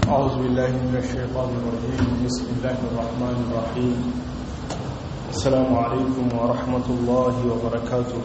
أعوذ بالله من الشيطان الرجيم. بسم الله الرحمن الرحيم. السلام عليكم ورحمة الله وبركاته.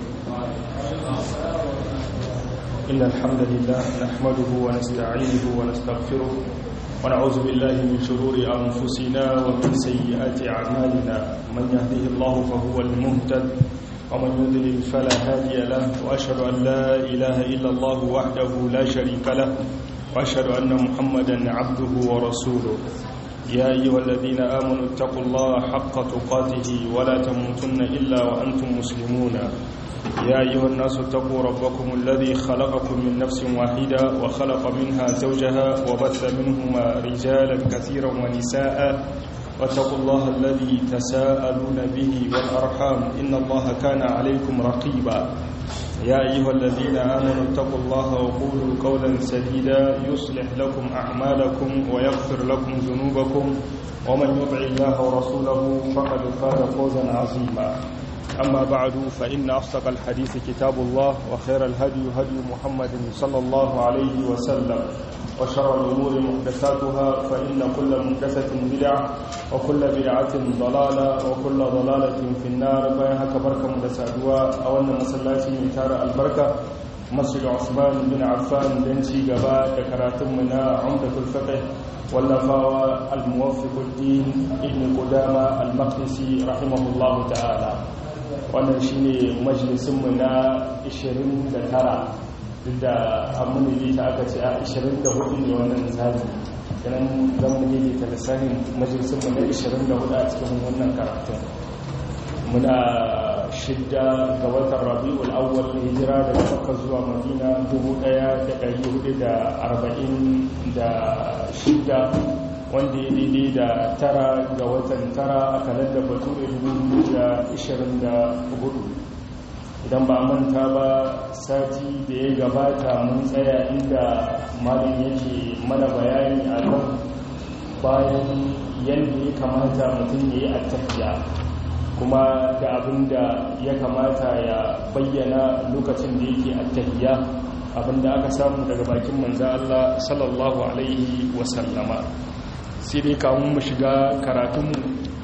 إن الحمد لله نحمده ونستعينه ونستغفره ونعوذ بالله من شرور أنفسنا ومن سيئات أعمالنا. من يهده الله فهو المهتد ومن يضلل فلا هادي له، وأشهد أن لا إله إلا الله وحده لا شريك له، وأشهد أن محمدا عبده ورسوله. يا أيها الذين آمنوا اتقوا الله حق تقاته ولا تموتن إلا وأنتم مسلمون. يا أيها الناس اتقوا ربكم الذي خلقكم من نفس واحدة وخلق منها زوجها وبث منهما رجالا كثيرا ونساء، واتقوا الله الذي تساءلون به والأرحام إن الله كان عليكم رقيبا. يا أيها الذين آمنوا اتقوا الله وقولوا قولا سديدا يصلح لكم أعمالكم ويغفر لكم ذنوبكم، ومن يطع الله ورسوله فقد فاز فوزا عظيما. أما بعد، فإن أصدق الحديث كتاب الله، وخير الهدي هدي محمد صلى الله عليه وسلم، وشر الأمور محدثاتها، فإن كل محدثة بدعة وكل بدعة ضلالة وكل ضلالة في النار. بينها بركة مدسادوا أولنا مسلاتي ميتار البركة مسجد عثمان بن عفان دنشي قباء ذكراتمنا عمدة الفقه واللفاوى الموفق الدين ابن قدامة المقدسي رحمه الله تعالى. wannan shine majalisinmu na 29 duk da amini ta aka ce a 24 ne wannan zabi, ganin zan mu ne ta lissafin majalisinmu na 24 a cikin wannan karatun. Muna 6 ga watan Rabiul Awwal, hijira daga Makka zuwa Madina 1446, wanda ya daidai da 9 ga watan 9 a kalandar Bature 2024. Idan ba manta ba, sati da ya gabata mun tsaya inda malam yake mana bayani a kan bayan yadda ya kamata mutum ya yi attahiyya, kuma da abin da ya kamata ya bayyana lokacin da yake attahiyya, abin da aka samu daga bakin manzo Allah sallallahu alaihi wasallama. Sai dai kamun mu shiga karatunmu,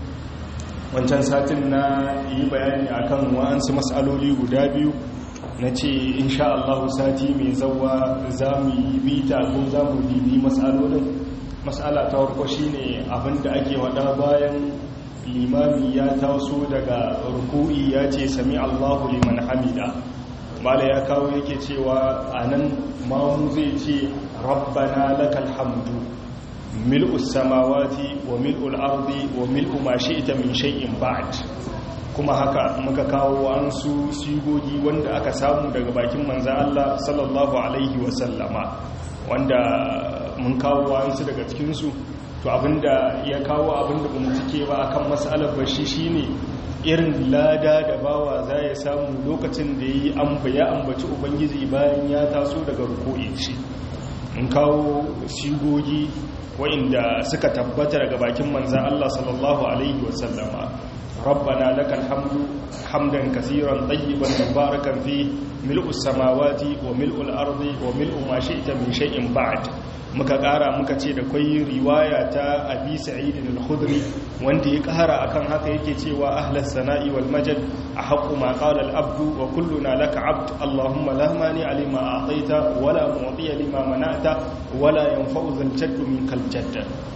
wancan satin na yi bayani akan wa'ansu matsaloli guda biyu, na ce insha Allah sati mai zauwa za mu yi bita ko za mu bibi matsalolin. Matsala ta farko shine abinda ake wada bayan limami ya taso daga ruku'i ya ce sami Allahu liman hamida. Mala ya kawo yake cewa anan mamu zai ce rabbana lakal hamdu mil'us samawati wa mil'ul ardi wa mil'u ma shi'ta min shay'in ba'd. Kuma haka muka kawo an su sigogi wanda aka samu daga bakin manzo Allah sallallahu alaihi wa sallama, wanda mun kawo an su daga cikin su. To abinda ya kawo abinda bamu cike ba akan mas'alar bashi shine irin lada da bawa za ya samu lokacin da yayi ambaci ubangiji bayan ya taso daga ruku'i shi. Mun kawo sigogi wa'inda suka tabbata daga bakin manzan Allah sallallahu alaihi wasallama. Rabbana lakal hamdu hamdan kaseeran tayyiban mubarakan fi mil'us samawati wa mil'ul ardi wa mil'u ma shi'ta min shay'in ba'd. Muka ƙara muka ce da kai riwaya ta Abi Sa'id al-Khudri wanda ya ƙara akan haka yake cewa ahlas sana'i wal majad ahqqu ma qala al-abdu wa kulluna laka 'abd. Allahumma la mani lima a'taita wa la mu'tiya lima mana'ta wa la yanfa'u dhal jaddi minkal jadd.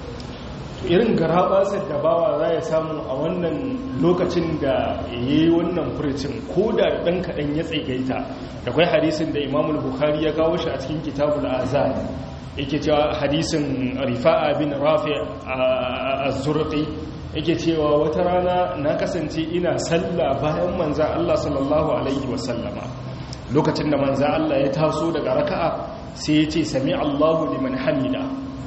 Irin garabasar da bawa za ya samu a wannan lokacin da yayi wannan furcin, ko da dan kadan ya tsaigaita. Da kai hadisin da Imam al-Bukhari ya kawo shi a cikin Kitabul Azan, yake cewa hadisin Rifa'a bin Rafi' az-Zurqi yake cewa wata rana na kasance ina sallah bayan manzon Allah sallallahu alaihi wasallama. Lokacin da manzon Allah ya taso daga raka'a sai ya ce sami Allahu liman hamida.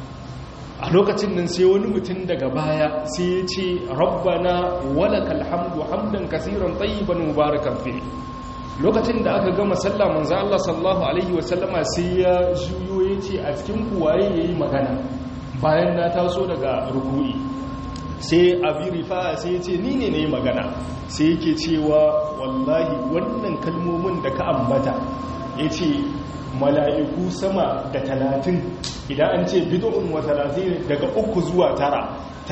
A lokacin nan sai wani mutum daga baya sai ya ce rabbana walakal hamdu hamdan kaseeran tayyiban mubarakan fi. Lokacin da aka gama sallah manzo Allah sallallahu alaihi wasallama sai ya juyo yace a cikin kuwaye yayi magana bayan na taso daga ruku'i. Sai Abi Rifa'a sai yace ni ne nayi magana. Sai yake cewa wallahi wannan kalmomin da ka ambata, yace mala'iku sama da 30 idan an ce bid'un wa 30 daga 3 zuwa 9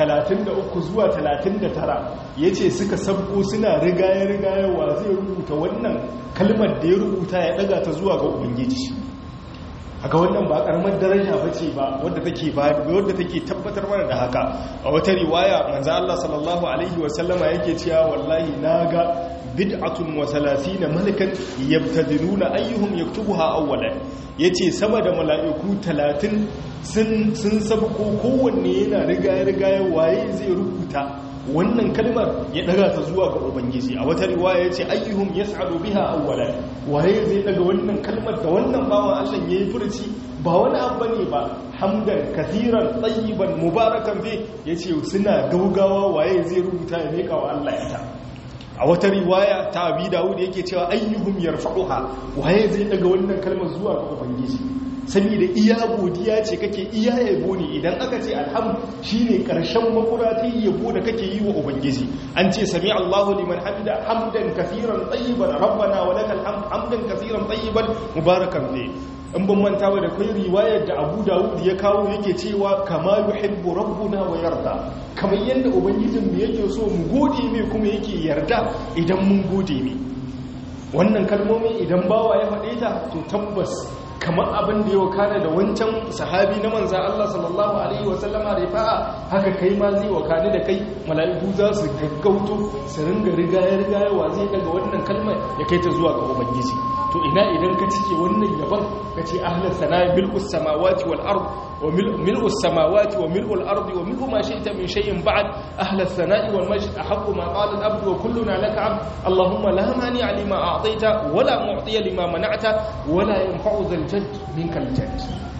33 zuwa 39 yace suka sabko suna rigaye wa zai rubuta wannan kalmar da ya rubuta ya daga ta zuwa ga ubangiji. haka wannan ba karamar daraja bace ba wadda take tabbatar mana da haka. A wata riwaya manzo Allah sallallahu alaihi wasallama yake cewa wallahi naga bid'atun wa 30 malakan yabtadiluna ayyuhum yaktubuha awwalan, yace sama da mala'iku 30 sun sabko kowanne yana rigaye waye zai rubuta wannan kalmar ya daga ta zuwa ga ubangiji. A wata riwaya yace ayyuhum yas'adu biha awwalan, waye zai daga wannan kalmar da wannan bawan Allah yayi furuci ba wani abu ne ba, hamdan kathiran tayyiban mubarakan bi, yace suna gaugawa waye zai rubuta ya meka wa Allah ita. A wata riwaya ta Abi Dawud yake cewa ayyuhum yarfa'uha, waye zai daga wannan kalmar zuwa ga ubangiji. Saboda iya godiya ce kake, iya yabo ne. Idan aka ce alhamd shine karshen makurati yabo da kake yi wa ubangiji. An ce sami Allahu liman hamida hamdan kathiran tayyiban rabbana wa lakal hamd hamdan kathiran tayyiban mubarakan fi. In ban manta ba da kai riwayar da Abu Dawud ya kawo yake cewa kama yuhibbu rabbuna wa yarda, kamar yanda ubangijin mu yake so mu gode mai kuma yake yarda idan mun gode mai. Wannan kalmomi idan bawa ya faɗe ta to tabbas kamar abin da ya wakana da wancan sahabi na manzan Allah sallallahu alaihi wasallama rifa'a, haka kai ma zai wakani da kai. Mala'iku za su gaggauto su ringa rigaye wa zai daga wannan kalmar ya kai ta zuwa ga ubangiji. To ina idan ka cike wannan yaban ka ce ahlus sana'i mil'us samawati wal ard wa mil'us samawati wa mil'ul ardi wa mil'u ma shi'ta min shay'in ba'd ahlus sana'i wal majd ahaqqu ma qala al abdu wa kulluna laka 'abd allahumma la mani'a lima a'tayta wa la mu'tiya lima mana'ta wa la yanfa'u dhal jadd minkal jadd.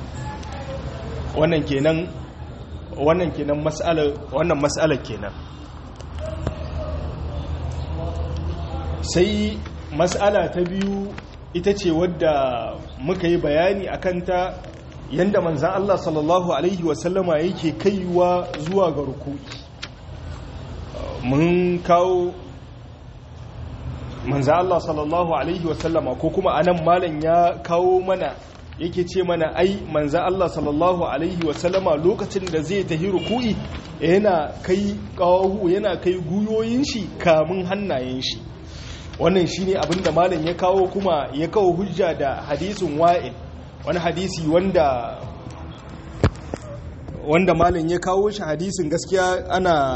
wannan kenan mas'alar kenan. Sai mas'ala ta biyu ita ce wadda muka yi bayani a kanta, yadda manzan Allah sallallahu Alaihi wasallama yake kaiwa zuwa ga ruku'i. Mun kawo manzan Allah sallallahu Alaihi wasallama, ko kuma anan malam ya kawo mana yake ce mana ai manzan Allah sallallahu Alaihi wasallama lokacin da zai tahi ruku'i yana kai guyoyin shi kamun hannayen shi. Wannan shi ne abinda malam ya kawo, kuma ya kawo hujja da hadisin wa'il, wani hadisi wanda malam ya kawo shi. Hadisin gaskiya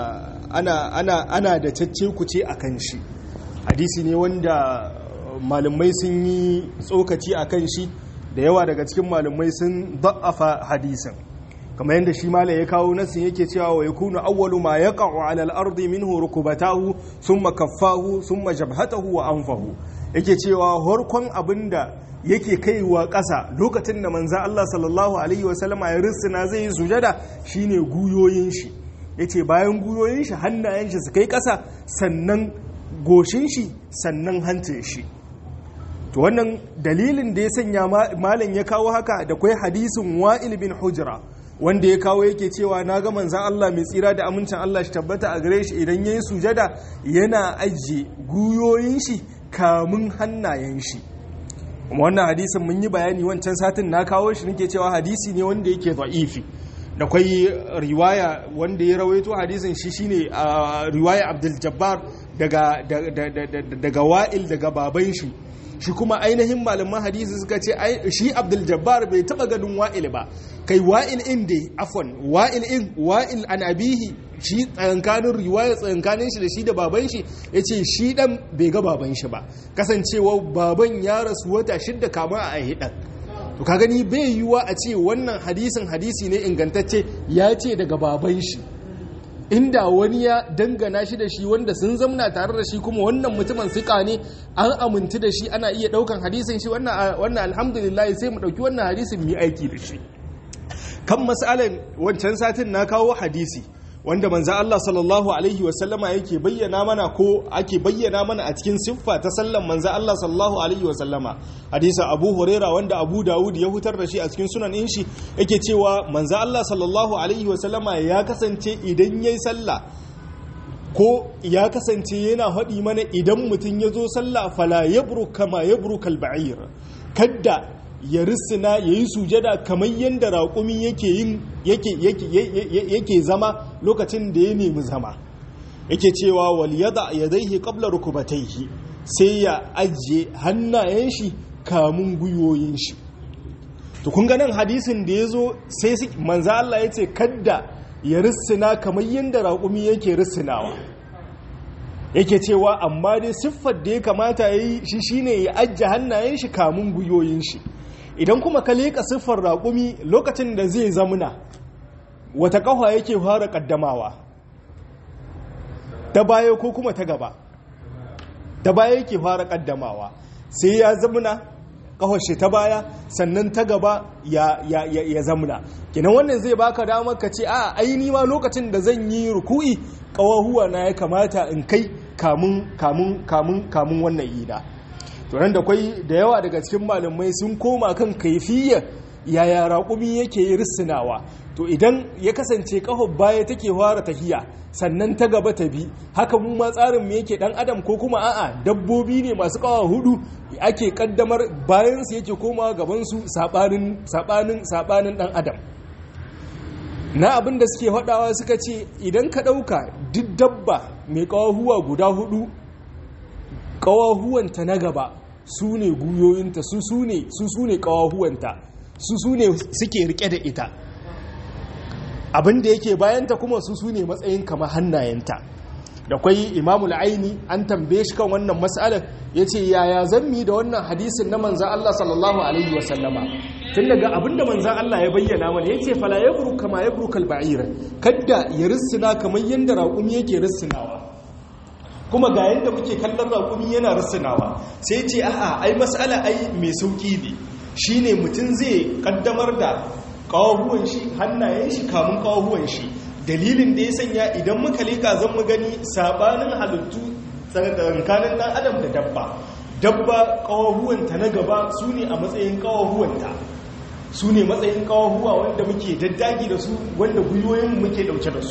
ana da cacce kuce a kan shi. Hadisi ne wanda malamai sun yi tsokaci a kan shi, da yawa daga cikin malamai sun da'afa hadisin. kamar yadda shi mala ya kawo nasin yake cewa wa yakunu awwalu ma yaqa'u 'ala al-ardi minhu rukubatahu thumma kaffahu thumma jabhatahu wa anfahu. Yake cewa harkon abinda yake kaiwa ƙasa lokacin da manzo Allah sallallahu alaihi wasallama ya rissina zai yi sujada shine guyoyin shi. Yace bayan guyoyin shi hannayen shi su kai ƙasa, sannan goshin shi, sannan hancin shi. To wannan dalilin da ya sanya malam ya kawo haka da kai hadisin Wa'il bin Hujra wanda ya kawo yake cewa na ga manzan Allah mai tsira da amincin Allah shi tabbata a gare shi idan yayin sujada yana ajiye guyoyin shi kamun hannayen shi. Kuma wannan hadisin mun yi bayani wancan satin na kawo shi nake cewa hadisi ne wanda yake da'ifi. Da kwai riwaya wanda ya rawaito hadisin shi shine riwaya Abdul Jabbar daga Wa'il daga baban shi. Shi kuma ainihin malaman hadisi suka ce shi Abdul Jabbar bai taba ganin Wa'il ba, kai Wa'il in dai afwan Wa'il an abihi, shi tsakankanin riwaya tsakankanin shi da shi da baban shi yace shi dan bai ga baban shi ba, kasancewa baban ya rasu wata 6 kama a aihi dan. To ka gani bai yiwa a ce wannan hadisi ne ingantacce ya ce daga baban shi. Inda wani ya dangana shi da shi wanda sun zamna tare da shi kuma wannan mutumin sika ne, an amintu da shi, ana iya daukan hadisin shi, wannan alhamdulillah sai mu dauki wannan hadisin mu aiki da shi. Kan mas'alan wancan satin na kawo hadisi wanda manzo Allah sallallahu alaihi wasallama yake bayyana mana ko ake bayyana mana a cikin siffa ta sallan manzo Allah sallallahu alaihi wasallama. Hadisin Abu Huraira wanda Abu Dawud ya hutar da shi a cikin sunan din shi, yake cewa manzo Allah sallallahu alaihi wasallama ya kasance idan yayi sallah ko ya kasance yana haɗi mana idan mutum ya zo sallah fala yabruk kama yabrukal ba'ir, kadda ya rissina yayi sujada kamar yanda raƙumi yake zama lokacin da ya nemi zama. Yake cewa wal yada yadayhi qabla rukubatayhi, sai ya ajiye hannayen shi kamun guyoyin shi. To kun ga nan hadisin da yazo sai manzo Allah yace kadda ya rissina kamar yanda raƙumi yake rissinawa. Yake cewa amma dai siffar da ya kamata yayi shi shine ya ajiye hannayen shi kamun guyoyin shi. Idan kuma ka leka siffar raƙumi lokacin da zai zamuna, wata ƙafa yake fara kaddamawa, ta baya ko kuma ta gaba? Ta baya yake fara kaddamawa, sai ya zamuna ƙafar shi ta baya sannan ta gaba ya zamuna. Kenan wannan zai baka damar ka ce a aini ma lokacin da zan yi ruku'i ƙawahuwa na ya kamata in kai kamun wannan ida. To nan da kwai da yawa daga cikin malamai sun koma kan kaifiyar yaya raƙumi yake risinawa. To idan ya kasance ƙafar baya take fara tahiya sannan ta gaba ta bi, haka mu ma tsarin mu yake dan adam, ko kuma a'a dabbobi ne masu ƙawa hudu ake kaddamar bayan su yake komawa gaban su sabanin dan adam. Na abin da suke faɗawa suka ce idan ka ɗauka duk dabba mai ƙawahuwa guda hudu, ƙawahuwanta na gaba su ne guyoyinta, su ne ƙawahuwanta, su ne suke rike da ita, abin da yake bayanta kuma su ne matsayin kama hannayenta. Da kwai Imamul Aini an tambaye shi kan wannan mas'alar, ya ce yaya zammi da wannan hadisin na manzan Allah sallallahu alaihi wasallama, tun daga abinda manzan Allah ya bayyana mana, ya ce fala ya buru kama ya buru kalba'ira, kadda ya rissina kamar yadda raƙumi yake rissinawa, kuma ga yadda muke kallon raƙumi yana rissinawa. Sai ce a'a ai mas'ala ai mai sauƙi ne, shine mutum zai kaddamar da ƙawahuwan shi, hannayen shi kamun ƙawahuwan shi. Dalilin da ya sanya idan muka leka zan mu gani sabanin halittu tsakanin ɗan adam da dabba ƙawahuwanta na gaba su ne a matsayin ƙawahuwanta, su ne matsayin ƙawahuwa wanda muke daddagi da su, wanda gwiwoyin muke ɗauke da su.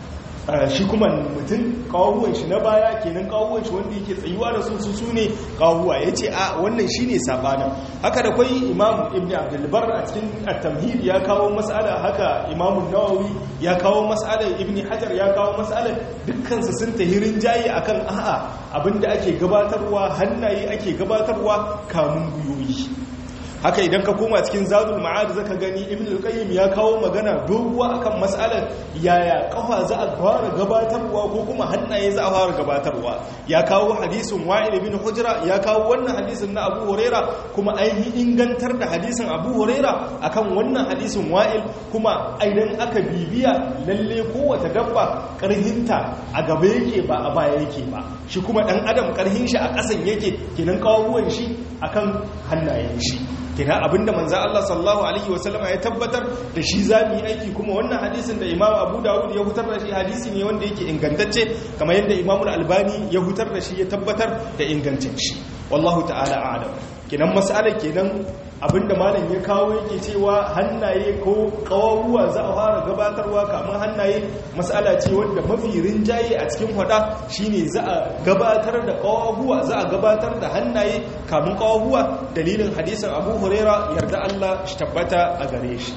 Shi kuma mutum ƙawahuwan shi na baya kenan ƙawahuwan shi wanda yake tsayuwa da su ne ƙawahuwa. Ya ce a wannan shi ne sabanin. Haka da kwai Imam Ibn Abdulbar a cikin At-Tamhid ya kawo mas'ala, haka Imam Nawawi ya kawo mas'ala, Ibn Hajar ya kawo mas'ala, dukkansu sun tahirin jayi akan a'a abinda ake gabatarwa hannaye ake gabatarwa kamun guyoyi. Haka idan ka koma cikin Zadul Ma'ad zaka gani Ibn al-Qayyim ya kawo magana doguwa akan mas'alar yaya kafa za a fara gabatarwa ko kuma hannaye za a fara gabatarwa. Ya kawo hadisin Wa'il ibn Hujra, ya kawo wannan hadisin na Abu Huraira, kuma an yi ingantar da hadisin Abu Huraira akan wannan hadisin Wa'il, kuma idan aka bibiya lalle kowace dabba karhinta a gaba yake ba a baya yake ba. Shi kuma dan adam karhin shi a kasan yake, kenan kawuwan shi akan hannayen shi. Kina abinda manzo Allah sallallahu alaihi wasallama ya tabbatar da shi zamu yi aiki, kuma wannan hadisin da Imam Abu Dawud ya hutar da shi hadisi ne wanda yake ingantacce, kamar yadda Imam Al-Albani ya hutar da shi ya tabbatar da ingancin shi. Wallahu ta'ala a'lam. Kinan mas'alar kenan abinda malam ya kawo yake cewa hannaye ko kawawuwa za a fara gabatarwa kamar hannaye, mas'ala ce wanda mafi rinjaye a cikin hada shine za a gabatar da kawawuwa, za a gabatar da hannaye kamun kawawuwa, dalilin hadisin Abu Huraira yarda Allah shi tabbata a gare shi.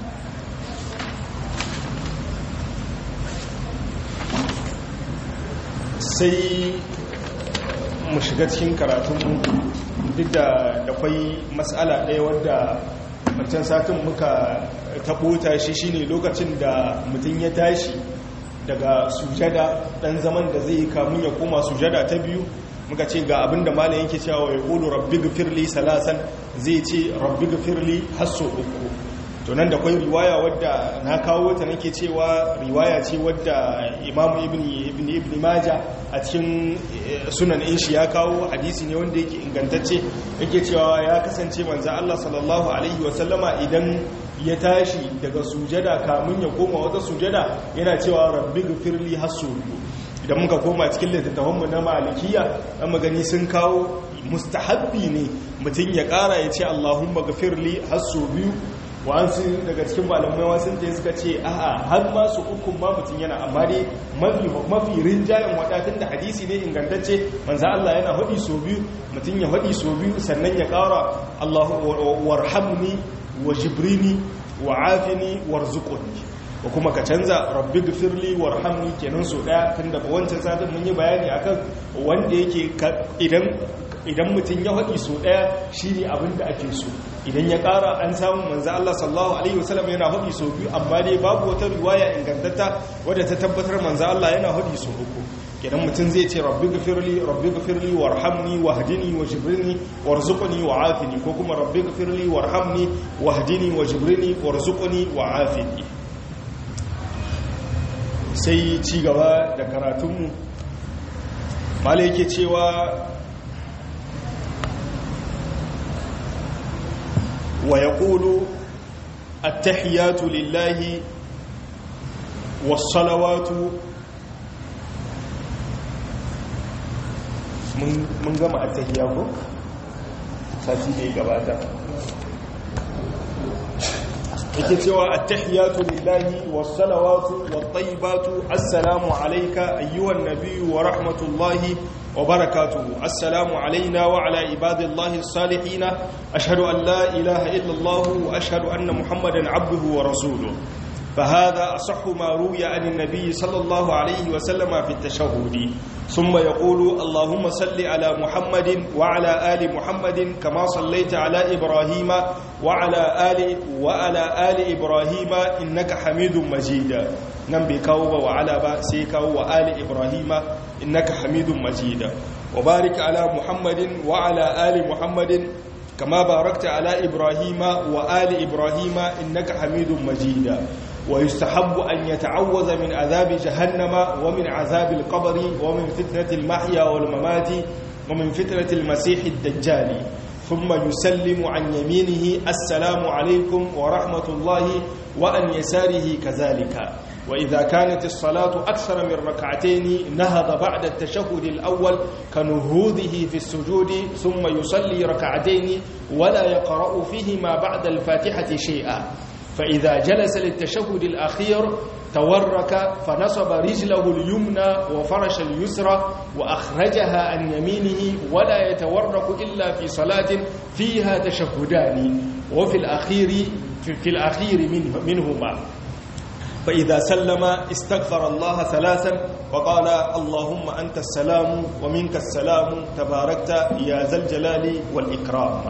Sai mu shiga cikin karatun, duk da kwai matsala ɗaya wadda wancan satin muka taɓota shi, shine lokacin da mutum ya tashi daga sujada, ɗan zaman da zai kamun ya koma sujada ta biyu, muka ce ga abinda malam yake cewa ya ƙulu rabbi gafirli salasan, zai ce rabbi gafirli hasso uku. To nan da kwai riwaya wadda na kawo ta nake cewa riwaya ce wadda Imam Ibn Majah a cikin sunan shi ya kawo, hadisi ne wanda yake ingantacce, yake cewa ya kasance manzo Allah sallallahu alaihi wasallama idan ya tashi daga sujada kamun ya koma wata sujada yana cewa rabbi gfirli hasu. Idan muka koma cikin littattafanmu na malikiya dan magani sun kawo mustahabbi ne mutum ya kara ya ce Allahumma gfirli hasu biyu, wa'ansu daga cikin malamai wasu ta suka ce a'a har ma su ukun ma mutum yana amma dai mafi rinjayen wadatun da hadisi ne ingantacce manzo Allah yana hadi so biyu mutum ya hadi so biyu sannan ya ƙara Allahu warhamni wa jibrini wa afini warzuqni ko kuma ka canza rabbi gfirli warhamni kenan so daya tunda wancan satin mun yi bayani akan wanda yake idan mutum ya haɗi so ɗaya shi ne abin da ake so idan ya ƙara an samu manzo Allah sallallahu alaihi wasallam yana haɗi so biyu amma dai babu wata riwaya ingantatta wadda ta tabbatar manzo Allah yana haɗi so uku kenan mutum zai ce rabbi gfirli warhamni wahdini wajibrini warzuqni wa'afini ko kuma rabbi gfirli warhamni wahdini wajibrini warzuqni wa'afini. Sai ci gaba da karatunmu malai yake cewa ويقول التحيات لله والصلوات من جمع التحيات ساتي gabata yake cewa at-tahiyatu lillahi was-salawatu wat-tayyibatu assalamu alayka ayyuhan nabiyyu wa rahmatullahi wa barakatuhu assalamu alayna wa ala ibadillahi as-salihin ashhadu an la ilaha illa Allah wa ashhadu anna muhammadan abduhu wa rasuluhu فهذا أصح ما روي عن النبي صلى الله عليه وسلم في التشهد ثم يقول اللهم صل على محمد وعلى آل محمد كما صليت على إبراهيم وعلى آل إبراهيم إنك حميد مجيد نبي كوب وعلى سيكو وآل إبراهيم إنك حميد مجيد وبارك على محمد وعلى آل محمد كما باركت على إبراهيم وآل إبراهيم إنك حميد مجيد ويستحب أن يتعوذ من عذاب جهنم ومن عذاب القبر ومن فتنة المحيا والممات ومن فتنة المسيح الدجال ثم يسلم عن يمينه السلام عليكم ورحمة الله وعن يساره كذلك وإذا كانت الصلاة أكثر من ركعتين نهض بعد التشهد الأول كنهوضه في السجود ثم يصلي ركعتين ولا يقرأ فيهما بعد الفاتحة شيئا فإذا جلس للتشهد الأخير تورك فنصب رجله اليمنى وفرش اليسرى وأخرجها عن يمينه ولا يتورك إلا في صلاة فيها تشهدان وفي الأخير منهما فإذا سلم استغفر الله ثلاثا وقال اللهم أنت السلام ومنك السلام تباركت يا ذا الجلال والإكرام.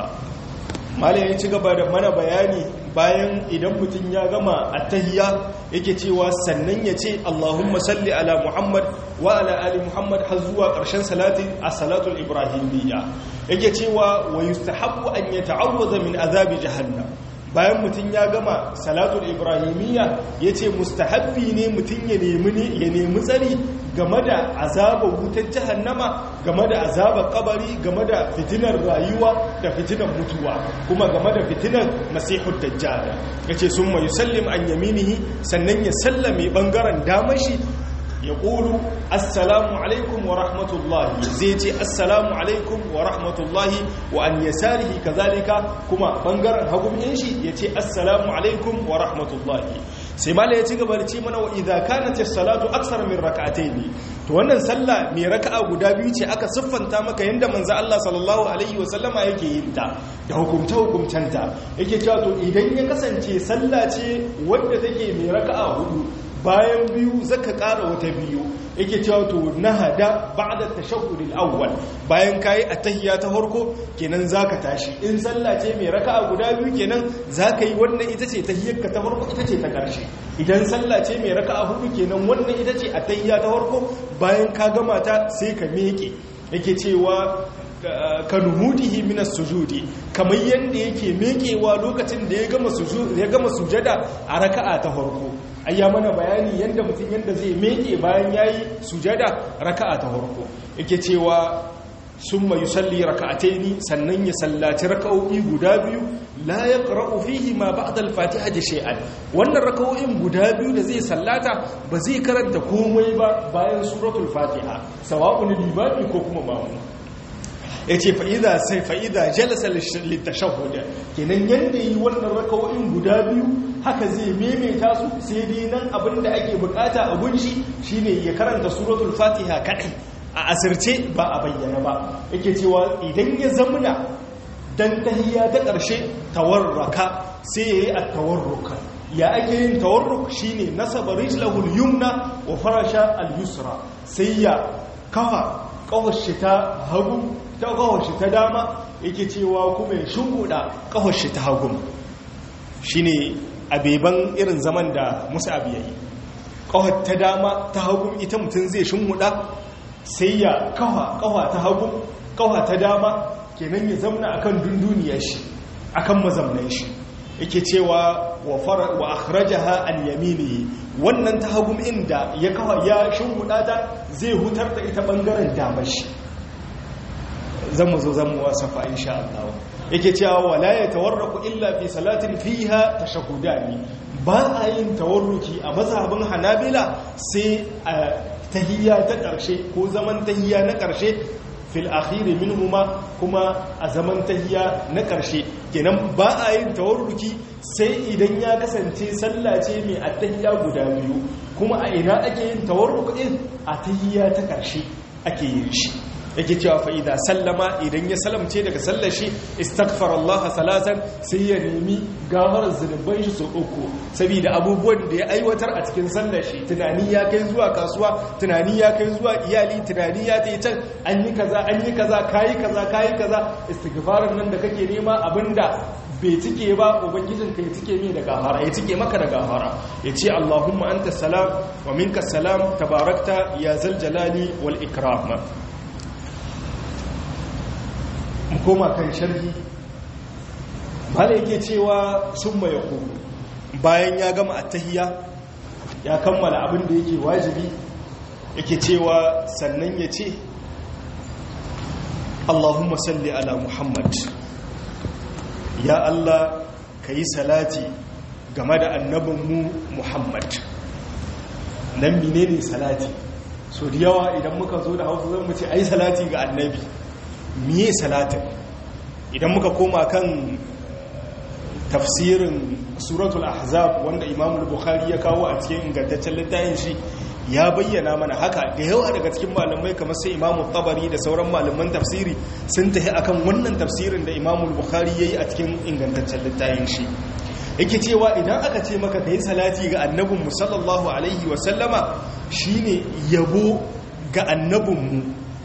malai ya ci gaba da mana bayani bayan idan mutum ya gama attahiyya yake cewa sannan ya ce Allahumma salli ala Muhammad wa ala ali Muhammad har zuwa ƙarshen salatul ibrahimiyya yake cewa wa yustahabbu an yata'awwadha min azabi jahannam. Bayan mutum ya gama salatul ibrahimiyya yace mustahabbi ne mutum ya nemi tsari game da azabar wutar jahannama, game da azabar kabari, game da fitinar rayuwa da fitinar mutuwa, kuma game da fitinar masihud dajjal. Yace summa yusallim an yaminihi, sannan ya sallame bangaren damashi ya ƙulu assalamu alaikum wa rahmatullahi, zai ce assalamu alaikum wa rahmatullahi wa an yasarihi kazalika, kuma bangaren hagun shi ya ce assalamu alaikum wa rahmatullahi. sai mala ya ci gaba da ce mana wa idza kanat as-salatu aksara min rak'atayn, to wannan sallah mai raka'a guda biyu ce aka siffanta maka yanda manzo Allah sallallahu alaihi wa sallama yake yin ta da hukumcenta yake cewa to idan ya kasance sallah ce wanda take mai raka'a hudu bayan biyu zaka ƙara wata biyu yake cewa to nahada ba'da tashahhud al-awwal, bayan kai attahiyya ta farko kenan zaka tashi. In sallah ce mai raka'a guda biyu kenan zaka yi wannan ita ce tahiyyarka ta farko, ita ce ta ƙarshe. Idan sallah ce mai raka'a hudu kenan wannan ita ce attahiyya ta farko, bayan ka gama ta sai ka miƙe. Yake cewa kanuhudihi min as-sujudi, kamar yanda yake mekewa lokacin da ya gama sujada a raka'a ta farko. Ayya mana bayani yanda mutum yanda zai meke bayan yayi sujada raka'a ta farko. Yake cewa summa yusalli raka'ataini, sannan ya sallaci raka'o'i guda biyu la yaqra'u fihi ma ba'da al-fatiha shay'an. Wannan raka'o'in guda biyu da zai sallata ba zai karanta komai ba bayan suratul fatiha, sawa'un limami ko kuma mamu. yace fa idza jalasa litashahhud kenan yanda yi wannan raka'o'in guda biyu haka zai maimaita su sai dai nan abinda ake bukata a gunshi shine ya karanta suratul fatiha kadai a asirce ba a bayyana ba yake cewa idan ya zamna dan tahiyya ta karshe tawarraka sai yayi at-tawarruka ya ake yin tawarruk shine nasaba rijlahu al-yumna wa farasha al-yusra sai ya kawar shi ta hagu ta kawar shi ta dama yake cewa kuma ya shimbuda kawar shi ta hagu shine abeban irin zaman da Musa abi yayi kawar ta dama ta hagu ita mutun zai shimbuda sai ya kawa ta hagu kawa ta dama kenan ya zamna akan dunduniyar shi akan mazamnan shi yake cewa wa akhrajaha an yaminihi wannan ta hagum inda ya shimbuda ta zai hutar da ita bangaren damar shi zan mu wasafa insha Allah yake cewa wala yatawarraku illa fi salatin fiha tashahhudani ba a yin tawarruki a mazhabin Hanabila sai a tahiyya ta karshe ko zaman tahiyya na karshe fil akhiri minhuma kuma a zaman tahiyya na karshe kenan ba a yin tawarruki sai idan ya kasance sallah ce mai attahiyya guda biyu kuma a ina ake yin tawarruki a tahiyya ta karshe ake yin shi yake cewa fa idza sallama idan ya salamce daga sallar shi istaghfara Allah salatan sai ya nemi gafarar zunuban shi sau uku saboda abubuwan da ya aiwatar a cikin sallar shi tunani ya kai zuwa kasuwa tunani ya kai zuwa iyali tunani ya tayi can an yi kaza kai kaza istighfarin nan da kake nema abinda bai cike ba ubangijin ka ya cike mai da gafara ya cike maka da gafara ya ce Allahumma anta salam wa minka salam tabarakta ya zal jalali wal ikram mu koma kan sharhi bala yake cewa summa yaqulu bayan ya gama attahiyya ya kammala abin da yake wajibi yake cewa sannan ya ce Allahumma salli ala Muhammad ya Allah kayi salati game da annabinmu Muhammad nan menene salati so da yawa idan muka zo da Hausa zan mu ce ai salati ga annabi miye salatin idan muka koma kan tafsirin suratul ahzab wanda Imam al-Bukhari ya kawo a cikin ingantaccen littafin shi ya bayyana mana haka da yawa daga cikin malamai kamar sai Imam Tabari da sauran malaman tafsiri sun tafi akan wannan tafsirin da Imam al-Bukhari yayi a cikin ingantaccen littafin shi yake cewa idan aka ce maka kai salati ga annabinmu sallallahu alaihi wa sallama shine yabo ga annabinmu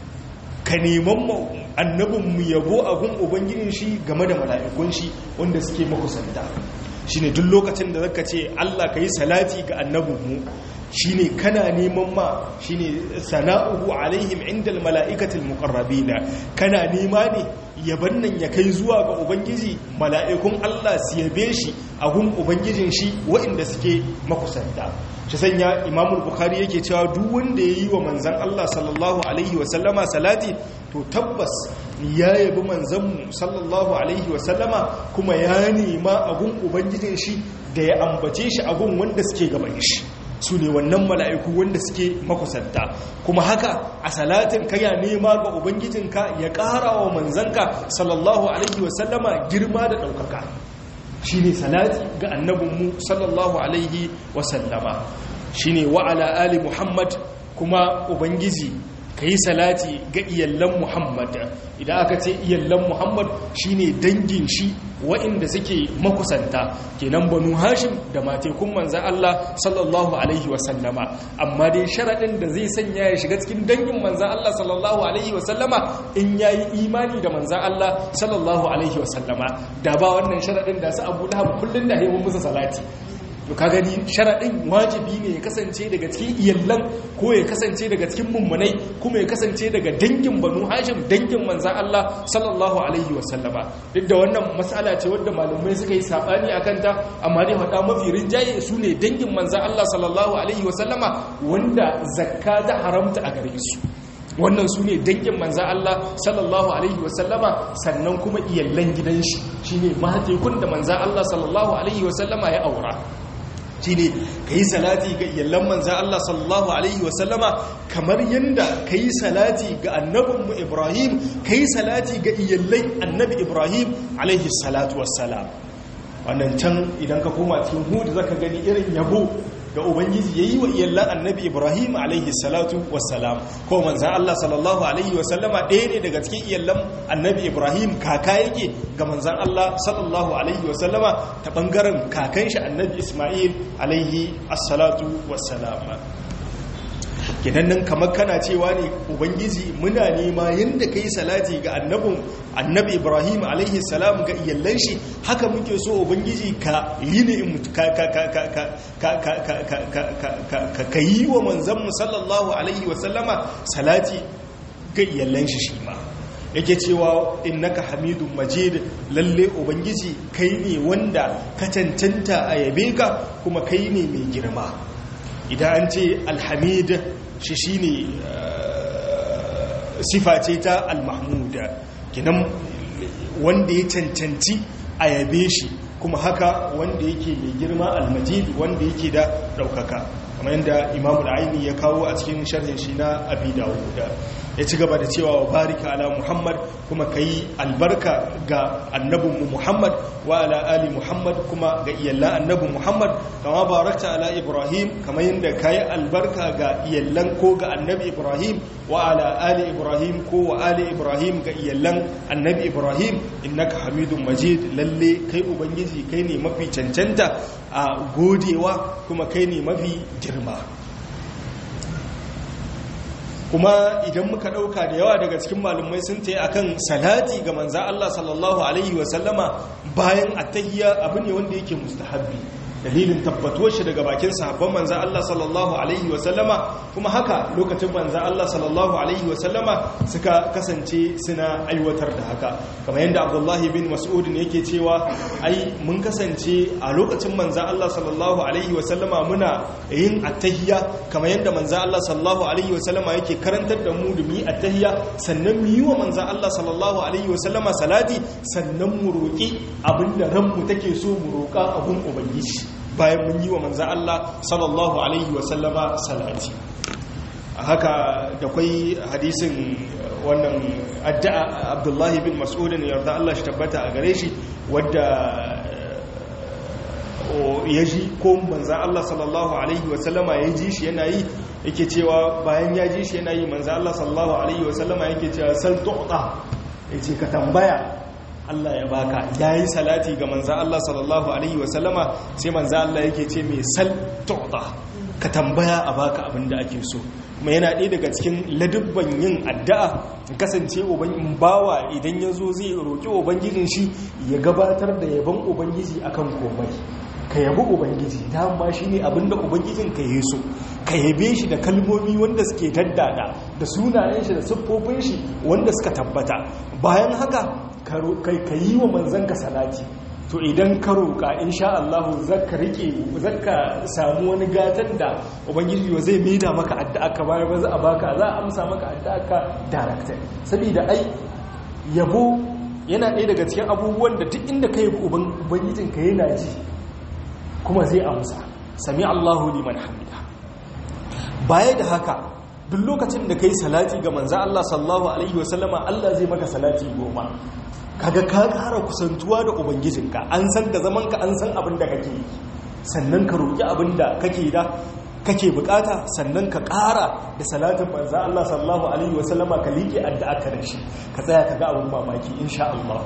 ka neman annabinmu yabo a gun ubangijin shi game da mala'ikun shi wanda suke makusanta shine duk lokacin da zaka ce Allah kai salati ga annabinmu shine kana neman ma shine sana'uhu alaihim indal mala'ikatil muqarrabina kana nema ne yaban nan ya kai zuwa ga ubangiji mala'ikun Allah su yabe shi a gun ubangijin shi waɗanda suke makusanta shi sanya Imam Bukhari yake cewa duk wanda yayi wa manzon Allah sallallahu alaihi wa sallama salati to tabbas ya yabi manzon sallallahu alaihi wa sallama kuma ya nema a gun ubangijin shi da ya ambace shi a gun wanda suke gaban shi su ne wannan mala'iku wanda suke makusanta kuma haka a salatin ka ya nema ga ubangijinka ya ƙara wa manzanka sallallahu alaihi wasallama girma da ɗaukaka shi ne salati ga annabinmu sallallahu alaihi wasallama shi ne wa'ala ali muhammad kuma ubangiji ka yi salati ga iyallan muhammad idan aka ce iyallan muhammad shine dangin shi waɗanda suke makusanta kenan banu hashim da matekun manzan Allah sallallahu alaihi wasallama amma dai sharaɗin da zai sanya ya shiga cikin dangin manzan Allah sallallahu alaihi wasallama in yayi imani da manzan Allah sallallahu alaihi wasallama da ba wannan sharaɗin da su Abu Lahab kullun da yayin musu salati to ka gani sharaɗin wajibi ne ya kasance daga cikin iyallan ko ya kasance daga cikin mummunai kuma ya kasance daga dangin banu hashim dangin manzan Allah sallallahu alaihi wasallama duk da wannan matsala ce wadda malumai suka yi sabani a kanta amma dai faɗa mafi rinjaye su ne dangin manzan Allah sallallahu alaihi wasallama wanda zakka ta haramta a gare su wannan su ne dangin manzan Allah sallallahu alaihi wasallama sannan kuma iyallan gidan shi shine mahaifin da manzan Allah sallallahu alaihi wasallama ya aura shine kai salati ga iyallan manzo Allah sallallahu alaihi wasallama kamar yanda kai salati ga annabinmu Ibrahim kai salati ga iyallan annabi Ibrahim alaihi salatu wassalam. Wannan can idan ka koma cikin Hud zaka gani irin yabo da ubangiji yayi wa iyallan annabi Ibrahim alaihi salatu wassalam. Ko manzo Allah sallallahu alaihi wasallama ɗaya ne daga cikin iyallan annabi Ibrahim, kaka yake ga manzon Allah sallallahu alaihi wasallama ta bangaren kakan shi annabi Isma'il alaihi assalatu wassalam. Kenan nan kamar kana cewa ne ubangiji muna nema yanda kai salati ga annabi Ibrahim alaihi salam ga iyallan shi, haka muke so ubangiji ka yi ne ka yi wa manzon mu sallallahu alaihi wasallama salati ga iyallan shi shi ma. Yake cewa innaka hamidun majid, lalle ubangiji kai ne wanda ka cancanta a yabe ka kuma kai ne mai girma. Idan an ce alhamid shi shine sifa ce ta al-mahmuda, kinan wanda ya cancanci a yabe shi, kuma haka wanda yake mai girma al-majid wanda yake da daukaka, kamar yadda Imam al-Aini ya kawo a cikin sharhin shi na Abi Dawud. Ya ci gaba da cewa wa barika ala Muhammad, kuma kai albarka ga annabinmu Muhammad wa ala ali Muhammad, kuma ga iyallan annabi Muhammad, kama barakta ala Ibrahim, kamar yadda kai albarka ga iyallan ko ga annabi Ibrahim wa ala ali Ibrahim ko wa ali Ibrahim ga iyallan annabi Ibrahim, innaka hamidun majid, lalle kai ubangiji kai ne mafi cancanta a godewa kuma kai ne mafi girma. Kuma idan muka ɗauka da yawa daga cikin malumai sun tayi akan salati ga manzo Allah sallallahu alaihi wasallama bayan attahiyya abu ne wanda yake mustahabbi, dalilin tabbatuwar shi daga bakin sahabban manzo Allah sallallahu alaihi wasallama, kuma haka lokacin manzo Allah sallallahu alaihi wasallama suka kasance suna aiwatar da haka, kamar yadda Abdullah bin Mas'ud ne yake cewa ai mun kasance a lokacin manzo Allah sallallahu alaihi wasallama muna yin attahiyya kamar yadda manzo Allah sallallahu alaihi wasallama yake karantar da mu da mu yi attahiyya, sannan mu yi wa manzo Allah sallallahu alaihi wasallama salati, sannan mu roki abinda ranmu take so mu roka abun ubangiji bayan mun yi wa manzan Allah sallallahu alaihi wasallama salati. Haka da kwai hadisin wannan addu'a Abdullahi bin Mas'udin yarda Allah shi tabbata a gare shi, wadda ya ji ko manzan Allah sallallahu alaihi wasallama ya ji shi yana yi, yake cewa bayan ya ji shi yana yi manzan Allah sallallahu alaihi wasallama yake cewa sal tu'ta, yace ka tambaya Allah ya baka. Yayi salati ga manzan Allah sallallahu alaihi wasallama, sai manzan Allah yake ce mai sal tu'ta, ka tambaya a baka abin da ake so. Kuma yana ɗaya daga cikin ladubban yin addu'a, kasance bawa idan ya zo zai roƙi ubangijin shi ya gabatar da yabon ubangiji akan komai. Ka yabi ubangiji, dama shi ne abin da ubangijin ka yi so, ka yabe shi da kalmomi wanda suke daddada, da sunayen shi da siffofin shi wanda suka tabbata. Bayan haka ka yi wa manzanka salati, to idan ka roƙa insha Allah zaka samu wani gatan da ubangiji wa zai maida maka addu'a ka bayar, ba za a amsa maka addu'a ka director. Saboda ai yabo yana ɗaya daga cikin abubuwan da duk inda kai ubangijin ka yana ji kuma zai amsa. Sami Allahu liman hamida. Baya da haka duk lokacin da kai salati ga manzo Allah sallallahu alaihi wasallama, Allah zai maka salati 10. Kaga ka ƙara kusantuwa da ubangijinka, an san da zamanka, an san abin da kake yi, sannan ka roƙi abin da kake bukata, sannan ka ƙara da salatin manzo Allah sallallahu alaihi wasallama, ka liƙe addu'a ka da shi, ka tsaya ka ga abin mamaki insha Allah.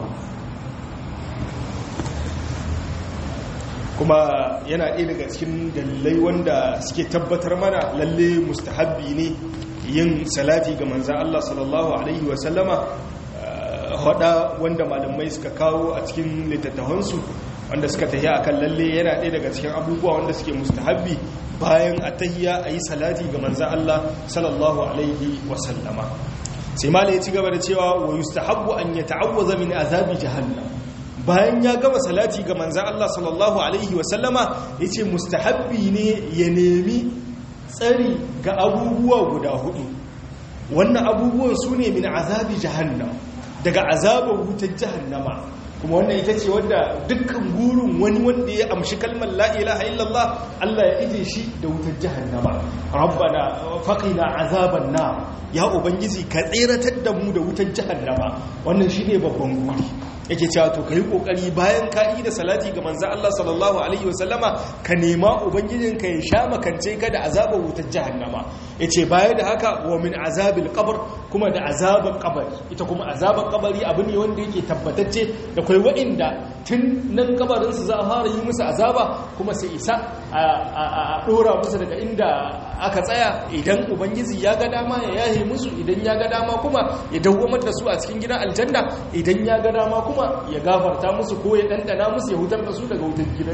Kuma yana ɗaya daga cikin dalilai wanda suke tabbatar mana lalle mustahabbi ne yin salati ga manzo Allah sallallahu alaihi wasallama. Hada wanda malamai suka kawo a cikin littattafansu wanda suka tahiya akan lalle yana ɗaya daga cikin abubuwa wanda suke mustahabbi bayan a tahiya a yi salati ga manzo Allah sallallahu alaihi wasallama. Sai malai ya ci gaba da cewa wa yustahabbu an yata'awwaza min azabi jahannam. Bayan ya gama salati ga manzo Allah sallallahu alaihi wasallama, yace mustahabbi ne ya nemi tsari ga abubuwa guda hudu. Wannan abubuwan su ne min azabi jahannam, daga azabar wutar jahannama. kuma wannan ita ce wadda dukkan gurin wani wanda ya amshi kalmar la ilaha illallah Allah ya ije shi da wutar jahannama. Rabbana faqina azaban nar, ya ubangiji ka tseratar da mu da wutar jahannama. Wannan shine babban guri. Yake cewa to kai kokari bayan ka yi da salati ga manzo Allah sallallahu alaihi wasallama ka nema ubangijinka ya sha makance ka da azabar wutar jahannama. Yace baya da haka wa min azabil qabr, kuma da azabar kabari. Ita kuma azabar kabari abu ne wanda yake tabbatacce da kai wa'inda tun nan kabarin su za a fara yi musu azaba kuma sai isa a dora musu daga inda aka tsaya. Idan ubangiji ya ga dama ya yahe musu, idan ya ga dama kuma ya dawwamar da su a cikin gidan aljanna, idan ya ga dama kuma ya gafarta musu ko ya dandana musu ya hutar da su daga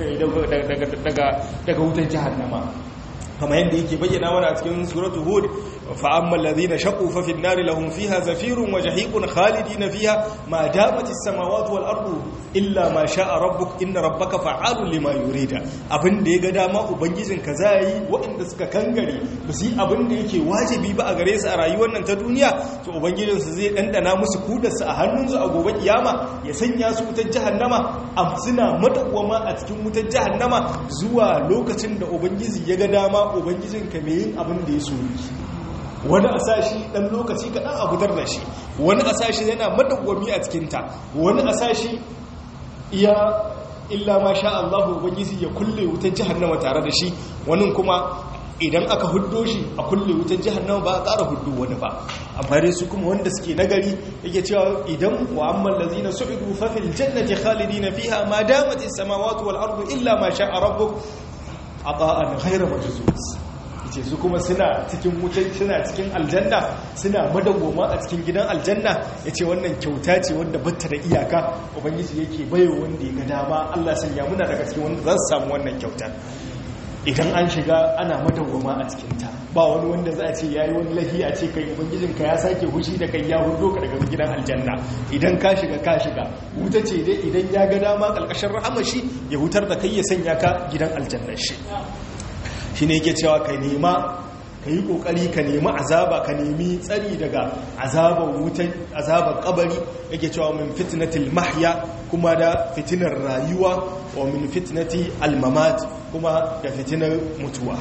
wutar jahannama. kama yadda yake bayyana mana a cikin suratul hud fa amma alladhina shaqu fa fin nari lahum fiha zafirun wa jahiqun khalidina fiha ma damat as-samawati wal ardu illa ma sha'a rabbuk inna rabbaka fa'alun lima yurida. Abin da ya ga dama ubangijin ka zai waɗanda suka kangare ba su yi abin da yake wajibi ba a gare su a rayuwar nan ta duniya, to ubangijin su zai dandana musu kudarsu a hannunsu a gobe kiyama, ya sanya su wutar jahannama suna madawwama a cikin wutar jahannama zuwa lokacin da ubangiji ya ga dama. Ubangijinka mai yin abin da ya so yi, wani a sashi ɗan lokaci kaɗan a fitar da shi, wani a sashi yana madawwami a cikinta, wani a sashi iya illa ma sha Allah ubangiji ya kulle wutar jahannama tare da shi, wani kuma idan aka huddo shi a kulle wutar jahannama ba a ƙara huddo wani ba. amma dai su kuma wanda suke nagari yake cewa idan wa amman lazina su'idu fa fil jannati khalidina fiha ma damat as-samawati wal ardu illa ma sha'a rabbuk ata'an ghayra majzuz. yace su kuma suna cikin wutai, suna cikin aljanna, suna madawwama a cikin gidan aljanna. yace wannan kyauta ce wanda batta da iyaka, ubangiji yake bayo wanda ya ga dama. Allah sanya muna daga cikin wanda za su samu wannan kyauta. idan an shiga ana madawwama a cikin ta, ba wani wanda za a ce yayi wani lahi a ce kai ubangijinka ya sake hushi da kai ya hudo ka daga gidan aljanna. idan ka shiga ka shiga, wuta ce dai idan ya ga dama kalkashin rahamar shi ya hutar da kai ya sanya ka gidan aljannar shi. shine yake cewa kai nema, ka yi kokari ka nemi azaba, ka nemi tsari daga azabar wutan, azabar kabari. yake cewa min fitnatil mahya, kuma da fitinar rayuwa, wa min fitnati almamat, kuma da fitinar mutuwa.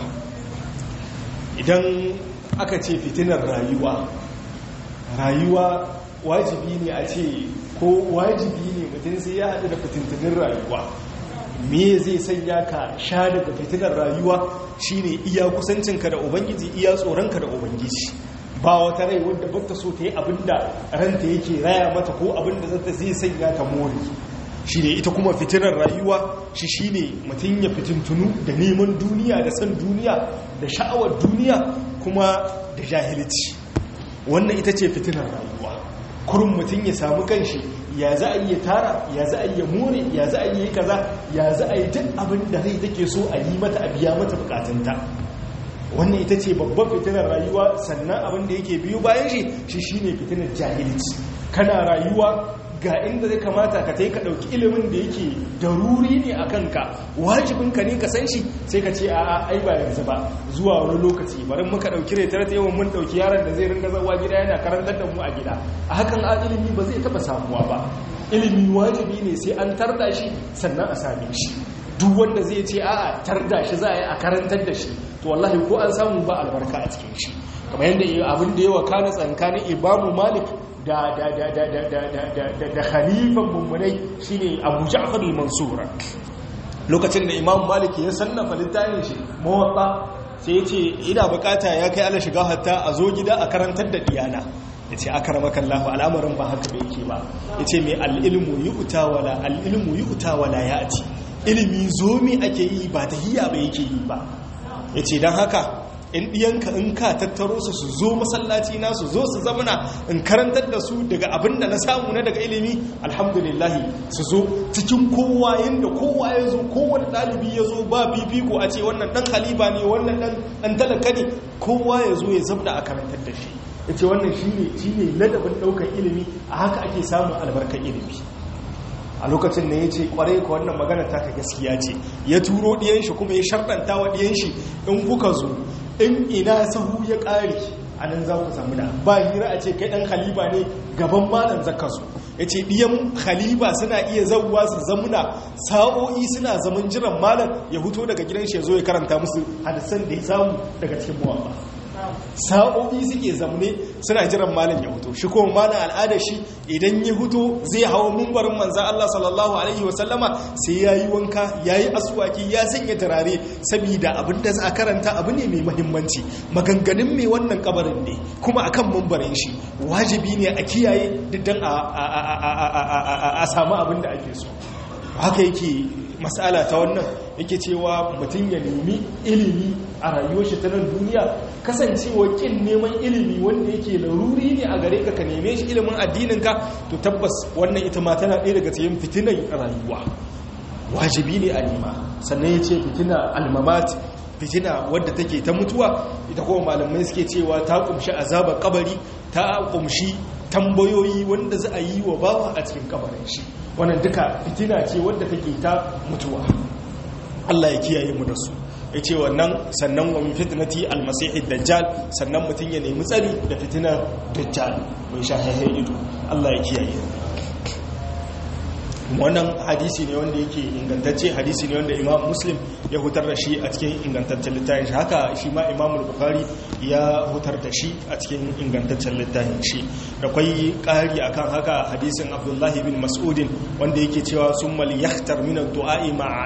idan aka ce fitinar rayuwa, rayuwa wajibi ne a ce, ko wajibi ne mutum sai ya haɗu da fitintunin rayuwa. me zai sanya ka sha daga fitinar rayuwa? shine iya kusancinka da ubangiji, iya tsoronka da ubangiji. ba wata rai wadda bata so ta yi abinda ranta yake raya mata, ko abinda zai sanya ta more. shine ita kuma fitinar rayuwa shine mutum ya fitintunu da neman duniya, da san duniya, da sha'awar duniya, kuma da jahilci. wannan ita ce fitinar rayuwa. kurin mutum ya samu kanshi, ya za a yi tara, ya za a yi more, ya za a yi kaza, ya za a yi duk abin da rai take so a yi mata, a biya mata bukatunta. wannan ita ce babban fitinar rayuwa. sannan abin da yake biyu bayan shi shine fitinar jahilci. kana rayuwa ga inda zai kamata ka ka ɗauki ilimin da yake daruri ne a kanka, wajibinka ne ka san shi, sai ka ce a'a ai ba yanzu ba, zuwa wani lokaci. bari muka ɗauki retar ta yawan mun ɗauki yaron da zai ringa zawa gida yana karantar da mu a gida. a hakan a ilimi ba zai taɓa samuwa ba. ilimi wajibi ne sai an tarda shi sannan a same shi. duk wanda zai ce a'a tarda shi za a yi a karantar da shi, to wallahi ko an samu ba albarka a cikin shi. kamar yadda abin da yawa kana tsankanin Imamu Malik da khalifan mummunai shine Abu Ja'far al-Mansur. lokacin da Imam Malik ya sannafa littafin shi Muwatta, sai yace ina bukata ya kai ala shiga hatta a zo gida a karantar da diyana. yace akramakallahu, al'amarin ba haka yake ba. yace mai al-ilmu yu'ta wala ya'ti. ilimi zomi ake yi, ba tahiyya ba yake yi ba. yace dan haka in ɗiyanka in ka tattaro su zo masallaci na, su zo su zamana in karantar da su daga abin da na samu na daga ilimi, alhamdulillahi su zo cikin kowa, yadda kowa ya zo, kowane ɗalibi ya zo, ba fifiko a ce wannan ɗan haliba ne, wannan ɗan talaka ne, kowa ya zo ya zabda a karantar da shi. ya ce wannan shi ne ladabin ɗaukar ilimi, a haka ake samun albarkar ilimi. a lokacin da ya ce kwarai ka wannan magana ta ka gaskiya ce, ya turo ɗiyan shi kuma ya sharɗanta wa ɗiyan shi in kuka zo, in ina sahu ya ƙare a nan za ku samu da ba hira a ce kai ɗan haliba ne gaban malam zaka su. yace diyan khalifa suna iya zawwa su zamuna sa'o'i suna zaman jiran malam ya fito daga gidan shi ya zo ya karanta musu hadisan da ya samu daga cikin muwatta sa'o'i suke zamne suna jiran malam ya huto shi kuma malam al'ada shi idan ya huto zai hawo mimbarin manzan Allah sallallahu alaihi wasallama sai ya yi wanka ya yi asuwaki ya sanya turare saboda abin da za a karanta abu ne mai mahimmanci maganganun mai wannan kabarin ne kuma akan mimbarin shi wajibi ne a kiyaye diddan a samu abin da ake so haka yake mas'ala ta wannan yake cewa mutum ya nemi ilimi a rayuwar shi ta nan duniya kasancewa kin neman ilimi wanda yake laruri ne a gare ka ka neme shi ilimin addininka to tabbas wannan ita ma tana ɗaya daga cikin fitinan rayuwa wajibi ne a nema sannan ya ce fitina almamat fitina wadda take ta mutuwa ita kuma malamai suke cewa ta kumshi azabar kabari ta kumshi tambayoyi wanda za a yi wa bawa a cikin kabarin shi wannan duka fitina ce wadda take ta mutuwa Allah ya kiyaye mu da su ya ce wannan sannan wa min fitnati almasihi dajjal sannan mutum ya nemi tsari da fitinar dajjal mai shahahen ido Allah ya kiyaye wannan hadisi ne wanda yake ingantacce hadisi ne wanda Imam Muslim ya hutar da shi a cikin ingantaccen littafin shi haka shi ma Imam Bukhari ya hutar da shi a cikin ingantaccen littafin shi da kwai ƙari akan haka hadisin Abdullah bin Mas'ud wanda yake cewa summal yahtar min ad-du'a ma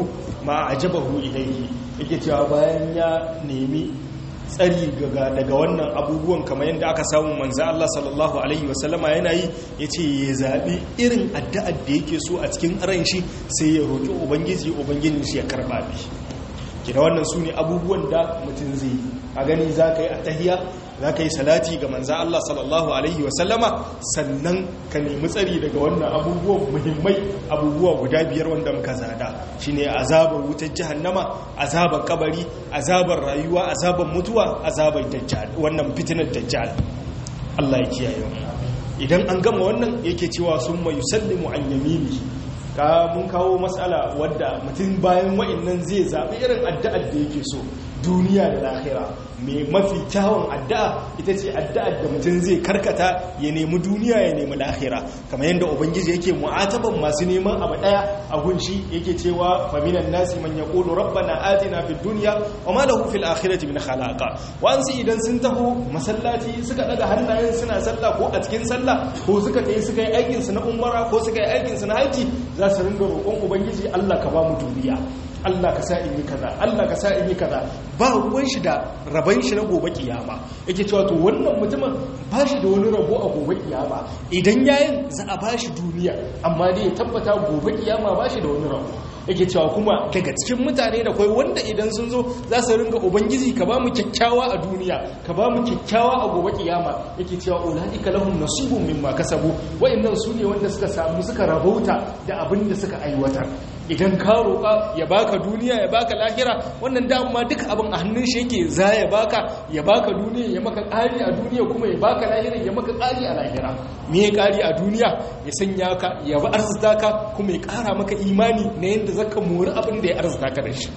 ajabahu ilayhi yake cewa bayan ya nemi tsari daga wannan abubuwan kamar yadda aka samu manzo Allah sallallahu alaihi wasallama yana yi yace ya zabi irin addu'ar da yake so a cikin ran shi sai ya roki ubangiji shi ya karba shi kina wannan sune abubuwan da mutum zai a gani zaka yi attahiyya zaka yi salati ga manzo Allah sallallahu alaihi wasallama sannan ka nemi tsari daga wannan abubuwan muhimmai abubuwa guda biyar wanda muka zada shine azabar wutar jahannama azabar kabari azabar rayuwa azabar mutuwa azabar dajjal wannan fitinar dajjal Allah ya kiyaye mu idan an gama wannan yake cewa summa yusallimu an yaminihi ka mun kawo matsala wadda mutum bayan wa'annan zai zabi irin addu'ar da yake so duniya da lahira mai mafi kyawun addu'a ita ce addu'ar da mutum zai karkata ya nemi duniya ya nemi lahira kamar yadda ubangiji yake mu'ataban masu neman abu daya a gunshi yake cewa faminan nasi man yaqulu rabbana atina fid dunya wa ma lahu fil akhirati min khalaqa wansu idan sun taho masallaci suka daga hannayen suna sallah ko a cikin sallah ko suka tayi suka yi aikin su na umara ko suka yi aikin su na haji za su ringa roƙon ubangiji Allah ka ba mu duniya Allah ka sa in yi kaza Allah ka sa in yi kaza ba ruwan shi da raban shi na gobe kiyama yake cewa to wannan mutumin ba shi da wani rabo a gobe kiyama idan yayin za a ba shi duniya amma dai ya tabbata gobe kiyama ba shi da wani rabo yake cewa kuma daga cikin mutane da kai wanda idan sun zo za su ringa ubangiji ka ba mu kyakkyawa a duniya ka ba mu kyakkyawa a gobe kiyama yake cewa ulaika lahum nasibun mimma kasabu wa'annan su ne wanda suka samu suka rabauta da abin da suka aiwatar idan ka roƙa ya baka duniya ya baka lahira wannan dama duka abin a hannun shi yake za ya baka duniya ya maka ƙari a duniya kuma ya baka lahira ya maka ƙari a lahira me ya ƙari a duniya ya sanya ka ya ba arzuta ka kuma ya ƙara maka imani na yadda zaka mori abin da ya arzuta ka da shi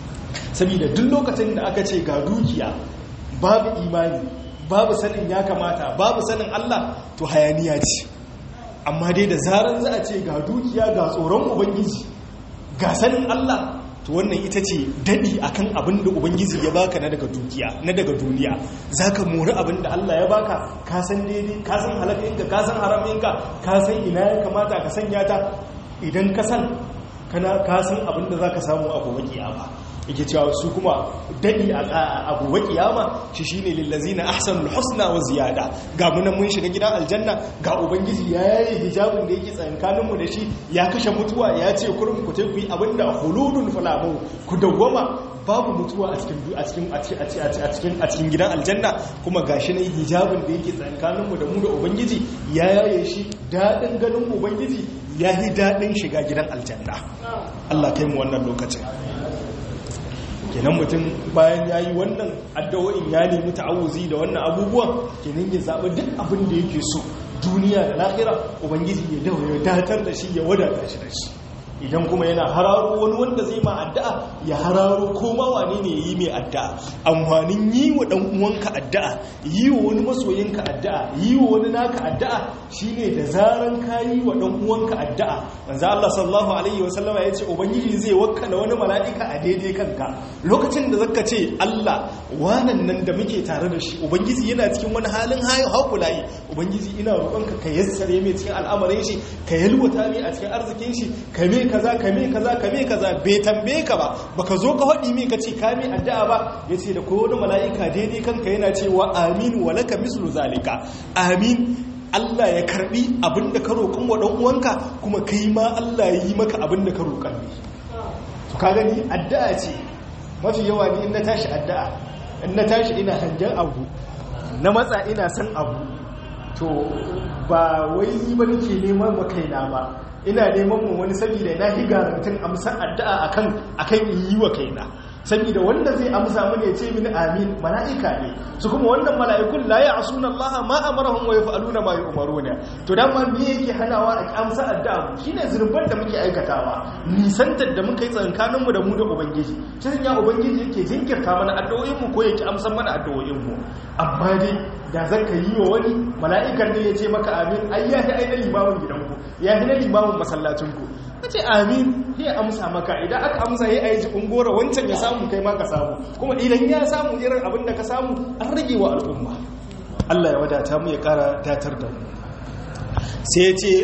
saboda duk lokacin da aka ce ga dukiya babu imani babu sanin ya kamata babu sanin Allah to hayaniya ce amma dai da zaran za a ce ga dukiya ga tsoron ubangiji ga sanin Allah to wannan ita ce dadi akan abin da ubangiji ya baka na daga dukiya na daga duniya zaka mori abin da Allah ya baka ka san daidai ka san halakinka ka san haraminka ka san ina ya kamata ka sanya ta idan ka san ka san abin da zaka samu a gobe kiyama yake cewa su kuma dadi a gobe kiyama shi shine lillazina ahsanul husna wa ziyada ga munan mun shiga gidan aljanna ga ubangiji ya yayi hijabin da yake tsakankanin mu da shi ya kashe mutuwa ya ce kurum ku tafi abinda hululul falamu ku dawwama babu mutuwa a cikin gidan aljanna kuma gashi ne hijabin da yake tsakankanin mu da mu da ubangiji ya yaye shi dadin ganin ubangiji yayi dadin shiga gidan aljanna Allah kai mu wannan lokacin kenan mutum bayan ya yi wannan addu'o'in ya nemi ta'awuzi da wannan abubuwan kenan ya zaɓi duk abin da yake so duniya da lahira ubangiji ya dawo ya datar da shi ya wadata shi da shi idan kuma yana hararo wani wanda zai ma addu'a ya hararo koma wane ne yi mai addu'a. Amfanin yi wa dan uwanka addu'a, yi wa wani masoyinka addu'a, yi wa wani naka addu'a shine da zaran ka yi wa dan uwanka addu'a. Manzo Allah sallallahu alaihi wasallama yace ubangiji zai wakkala wani mala'ika a daidai kanka lokacin da zaka ce Allah wannan nan da muke tare da shi ubangiji yana cikin wani halin haƙulayi, ubangiji ina roƙonka ka yassare mai cikin al'amarin shi, ka yalwata mai a cikin arzikin shi, ka mai kaza bai tambaye ka ba baka zo ka haɗi mai ka ce ka mai addu'a ba, yace da kowane mala'ika daidai kanka yana cewa amin wa laka mislu zalika, amin Allah ya karbi abinda ka roƙon wa dan uwanka kuma kai ma Allah ya yi maka abinda ka roƙon ne. To ka gani addu'a ce mafi yawa ni in na tashi addu'a, in na tashi ina hangen abu, na matsa ina san abu, to ba wai ba nake neman ba kaina ba, ina neman mu wani saboda na hi garantin amsa addu'a akan yi wa kaina, saboda wanda zai amsa mini ya ce mini amin mala'ika ne, su kuma wannan mala'ikun la ya'suna Allah ma amarahum wa yaf'aluna ma yu'maruna. To dan ma me yake hanawa a amsa addu'a mu shine zurban da muke aikatawa, nisantar da muka yi tsankanin mu da mu da ubangiji, sai ya ubangiji yake jinkirta mana addu'o'in mu ko yake amsa mana addu'o'in mu. Amma dai da zaka yi wa wani mala'ikan ne ya ce maka amin, ai ya ta aina limamin gidanku, ya ta limamin masallacinku, kace amin ya amsa maka, idan aka amsa ya ayi jikin gora wancan ya samu kai ma ka samu, kuma idan ya samu irin abin da ka samu an rage wa al'umma. Allah ya wadata mu ya kara datar da mu. Sai ya ce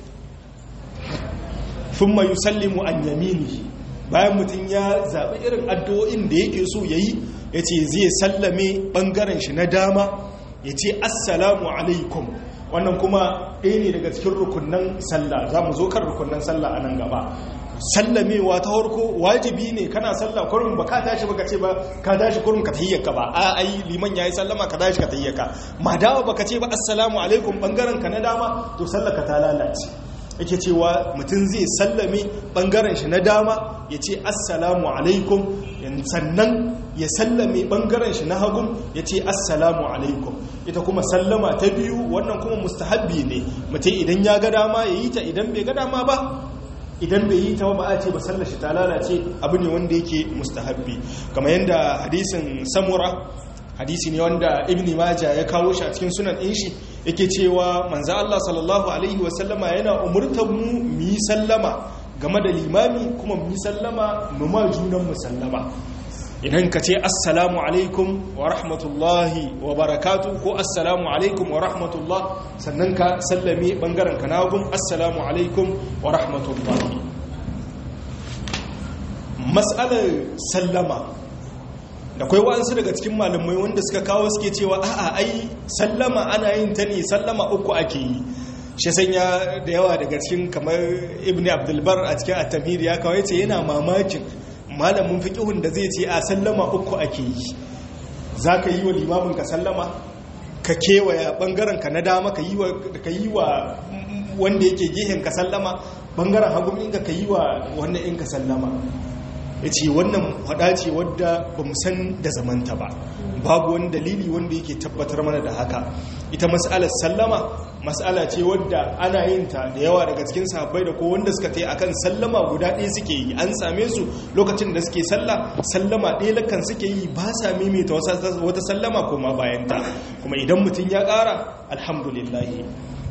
thumma yusallimu an yaminihi, bayan mutum ya zaɓi irin addu'o'in da yake so yayi, yace zai sallame bangaren shi na dama, yace assalamu alaikum. Wannan kuma ɗaya ne daga cikin rukunan sallah, za mu zo kan rukunan sallah a nan gaba. Sallamewa ta harko wajibi ne, kana sallah kurum ba ka tashi ba ka ce ba ka tashi kurum ka tahiyyaka ba, a ai liman yayi sallama ka tashi ka tahiyyaka, ma dawa baka ce ba assalamu alaikum bangaren ka na dama, to sallar ka ta lalace. Yake cewa mutum zai sallame bangaren shi na dama ya ce assalamu alaikum, sannan ya sallame bangaren shi na hagun ya ce assalamu alaikum. Ita kuma sallama ta biyu wannan kuma mustahabbi ne, mutum idan ya ga dama ya yi ta, idan bai ga dama ba, idan bai yi ta ba a ce ba sallar shi ta lalace, abu ne wanda yake mustahabbi. Kamar yadda hadisin Samura, hadisi ne wanda Ibn Majah ya kawo shi a cikin sunan ɗin shi, yake cewa manzo Allah sallallahu alaihi wasallama yana umurtar mu yi sallama game da limami, kuma mu yi sallama mu ma junan mu sallama. Idan ka ce assalamu alaikum wa rahmatullahi wa barakatuh ko assalamu alaikum wa rahmatullah, sannan ka sallame bangaren ka nagun assalamu alaikum wa rahmatullahi. Mas'alar sallama da kai wa'ansu daga cikin malamai wanda suka kawo suke cewa a'a ai sallama ana yin ta ne sallama uku ake yi. Shi sanya da yawa daga cikin kamar Ibn Abdul Bar a cikin At-Tamhid ya kawo yace yana mamakin malamin fiqhun da zai ce a sallama uku ake yi. Zaka yi wa limamin ka sallama, ka kewaya bangaren ka na dama ka yi wa wanda yake gehen ka sallama, bangaren hagu ɗinka ka yi wa wannan ɗinka sallama. Ya ce wannan faɗa ce wadda ba mu san da zamanta ba, babu wani dalili wanda yake tabbatar mana da haka. Ita mas'alar sallama mas'ala ce wadda ana yin ta da yawa daga cikin sahabbai da ko wanda suka tai akan sallama guda ɗaya suke yi, an same su lokacin da suke sallama ɗaya lakan suke yi, ba sa maimaita wata sallama kuma bayan ta, kuma idan mutum ya ƙara alhamdulillahi.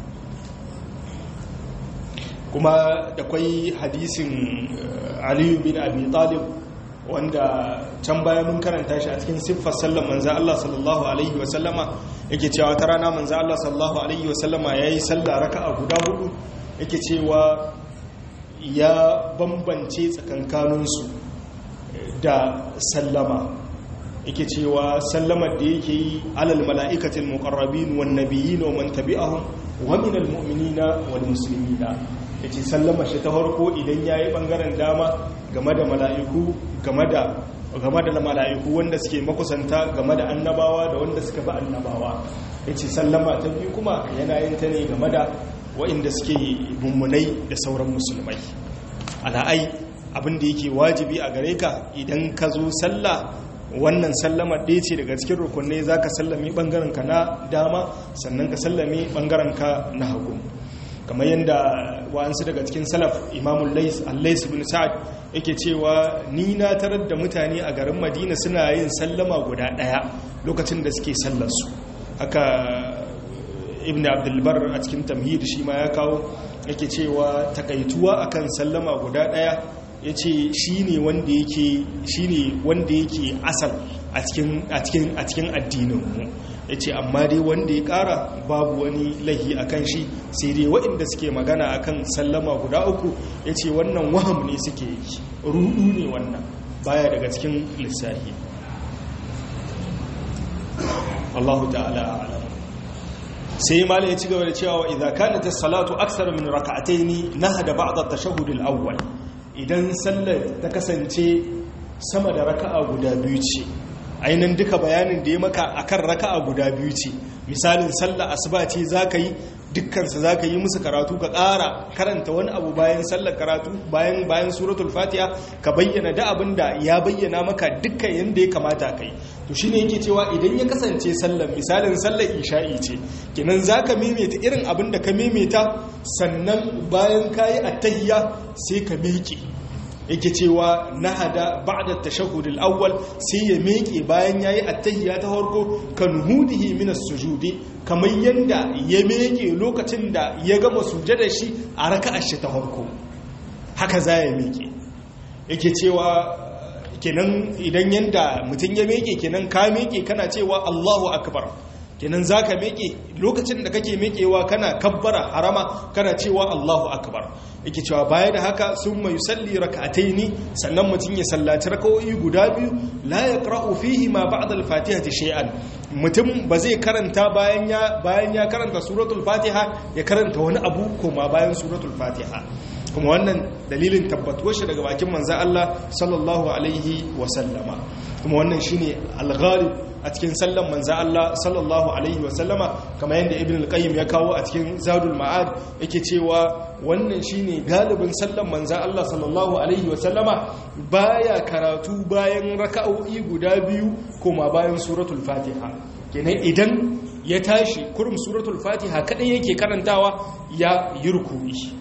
Kuma da kwai hadisin Aliyu bin Abi Talib wanda can baya mun karanta shi a cikin siffar sallan manzo Allah sallallahu alaihi wa sallama, yake cewa ta rana manzo Allah sallallahu alaihi wa sallama yayi sallah raka'a guda hudu, yake cewa ya bambance tsakankanin su da sallama, yake cewa sallamar da yake yi alal mala'ikatil muqarrabin wan nabiyyin wa man tabi'ahum wa minal mu'minina wal muslimina. Yace sallama shi ta farko idan yayi bangaren dama game da mala'iku, game da mala'iku wanda suke makusanta, game da annabawa da wanda suka ba annabawa. Yace sallama ta biyu kuma yana yin ta ne game da waɗanda suke mummunai da sauran musulmai. Ala'ai abin da yake wajibi a gare ka idan ka zo sallah, wannan sallama ɗaya ce daga cikin rukunai, za ka sallame ɓangaren ka na dama sannan ka sallame ɓangaren ka na hagu. kamar yadda wa'ansu daga cikin salaf imamul lais ibn sa'ad yake cewa ni na tarar da mutane a garin madina suna yin sallama guda daya lokacin da suke sallarsu. Haka ibn abdulbar a cikin tamhid shi ma ya kawo yake cewa takaituwa akan sallama guda daya ya ce shi ne wanda yake asal a cikin addininmu. Ya ce amma dai wanda ya kara babu wani lahi a kan shi, sai dai waɗanda suke magana a kan sallama guda uku ya ce wannan waham ne suke yi, rudu ne wannan, baya daga cikin lissahi. Allahu ta'ala a'lam. Sai mala ya ci gaba da cewa idza kanat as-salatu akthar min rak'atayn nahada ba'd at-tashahhud al-awwal, idan sallar ta kasance sama da raka'a guda biyu ce, ainihin duka bayanin da ya maka akan raka'a guda biyu ce. Misalin sallar asuba ce zaka yi dukkansu zaka yi musu karatu ka ƙara karanta wani abu bayan sallar karatu bayan suratul fatiha ka bayyana da abin da ya bayyana maka dukkan yanda ya kamata kai. To shine yake cewa idan ya kasance sallar misalin sallar isha'i ce, kenan zaka maimaita irin abin da ka maimaita, sannan bayan kayi attahiyya sai ka miƙe. Yake cewa nahada ba'da tashahhud al-awwal, sai ya miƙe bayan yayi attahiyya ta farko kan hudihi min as-sujudi, kamar yanda ya miƙe lokacin da ya gama sujada shi a raka'ar shi ta farko, haka za ya miƙe. Yake cewa kenan idan yanda mutum ya miƙe kenan ka miƙe kana cewa Allahu akbar, kenan zaka miƙe lokacin da kake miƙewa kana kabbara harama kana cewa Allahu akbar. Yake cewa baya da haka summa yusalli rak'ataini, sannan mutum ya sallaci rak'o'i guda biyu, la yaqra'u fihi ma ba'da al-fatihati shay'an, mutum ba zai karanta bayan ya karanta suratul fatiha ya karanta wani abu kuma bayan suratul fatiha. Kuma wannan dalilin tabbatuwar shi daga bakin manzon Allah sallallahu alaihi wa sallama. Kuma wannan shine al-ghalib a cikin sallan manzon Allah sallallahu alaihi wa sallama, kamar yadda Ibn al-Qayyim ya kawo a cikin Zadul Ma'ad yake cewa wannan shine galibin sallan manzon Allah sallallahu alaihi wa sallama, baya karatu bayan raka'o'i guda biyu kuma bayan suratul Fatiha. Kenan idan ya tashi kurum suratul Fatiha kadai yake karantawa ya yi ruku'i.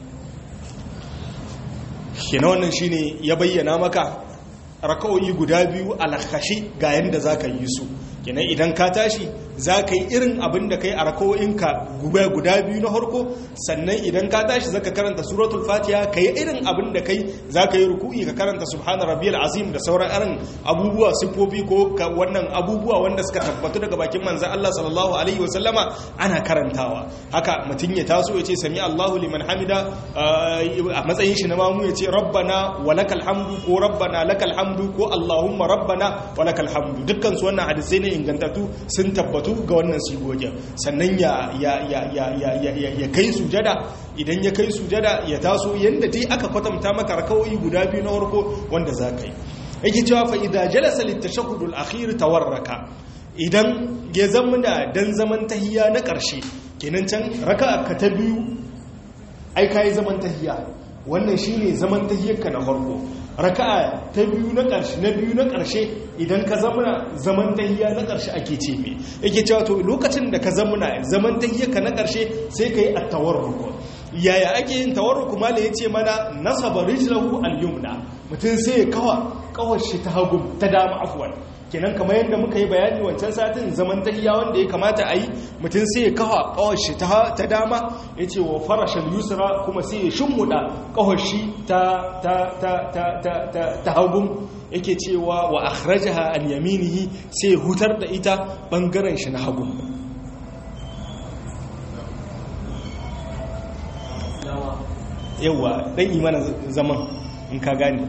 Kenan wannan shine ya bayyana maka raka'o'i guda biyu alkhashi ga yanda zaka yi su. Kenan idan ka tashi zaka yi irin abin da kai a raka'o'inka guda biyu na farko, sannan idan ka tashi zaka karanta suratul fatiha kai irin abin da kai zaka yi ruku'i ka karanta subhana rabbiyal azim da sauran irin abubuwa sifofi ko wannan abubuwa wanda suka tabbatu daga bakin manzon Allah sallallahu alaihi wasallama ana karantawa. Haka mutun ya taso ya ce sami Allahu liman hamida a matsayin shi na mamu ya ce rabbana walakal hamdu ko rabbana lakal hamdu ko allahumma rabbana walakal hamdu. Dukkan su wannan hadisi ne ingantattu sun tabbatu ga wannan sigogin. Sannan ya kai sujada, idan ya kai sujada ya taso yanda dai aka kwatanta maka rakawoyi guda biyu na farko wanda za ka yi. Yake cewa fa idza jalasa litashahhud al-akhir tawarraka, idan ya zamana dan zaman tahiyya na ƙarshe, kenan can raka'a ka ta biyu ai kai zaman tahiyya, wannan shine zaman tahiyyarka na farko. Raka'a ta biyu na ƙarshe idan ka zamana zaman tahiyya na ƙarshe ake ce me yake cewa to lokacin da ka zamana zaman tahiyyarka na ƙarshe sai kai at-tawarruk. Yaya ake yin tawarruk? Mala yace mana nasaba rijlahu al-yumna, mutum sai ya kawar shi ta hagu ta dama afwan. Kenan kamar yadda muka yi bayani wancan satin zaman tahiyya wanda ya kamata a yi, mutum sai ya kawar shi ta dama, yace wa farashal yusra, kuma sai ya shimmuda kawar shi ta hagu, yake cewa wa akhrajaha an yaminihi, sai hutar da ita bangaren shi na hagu. Yawa dan imana zaman in ka gane.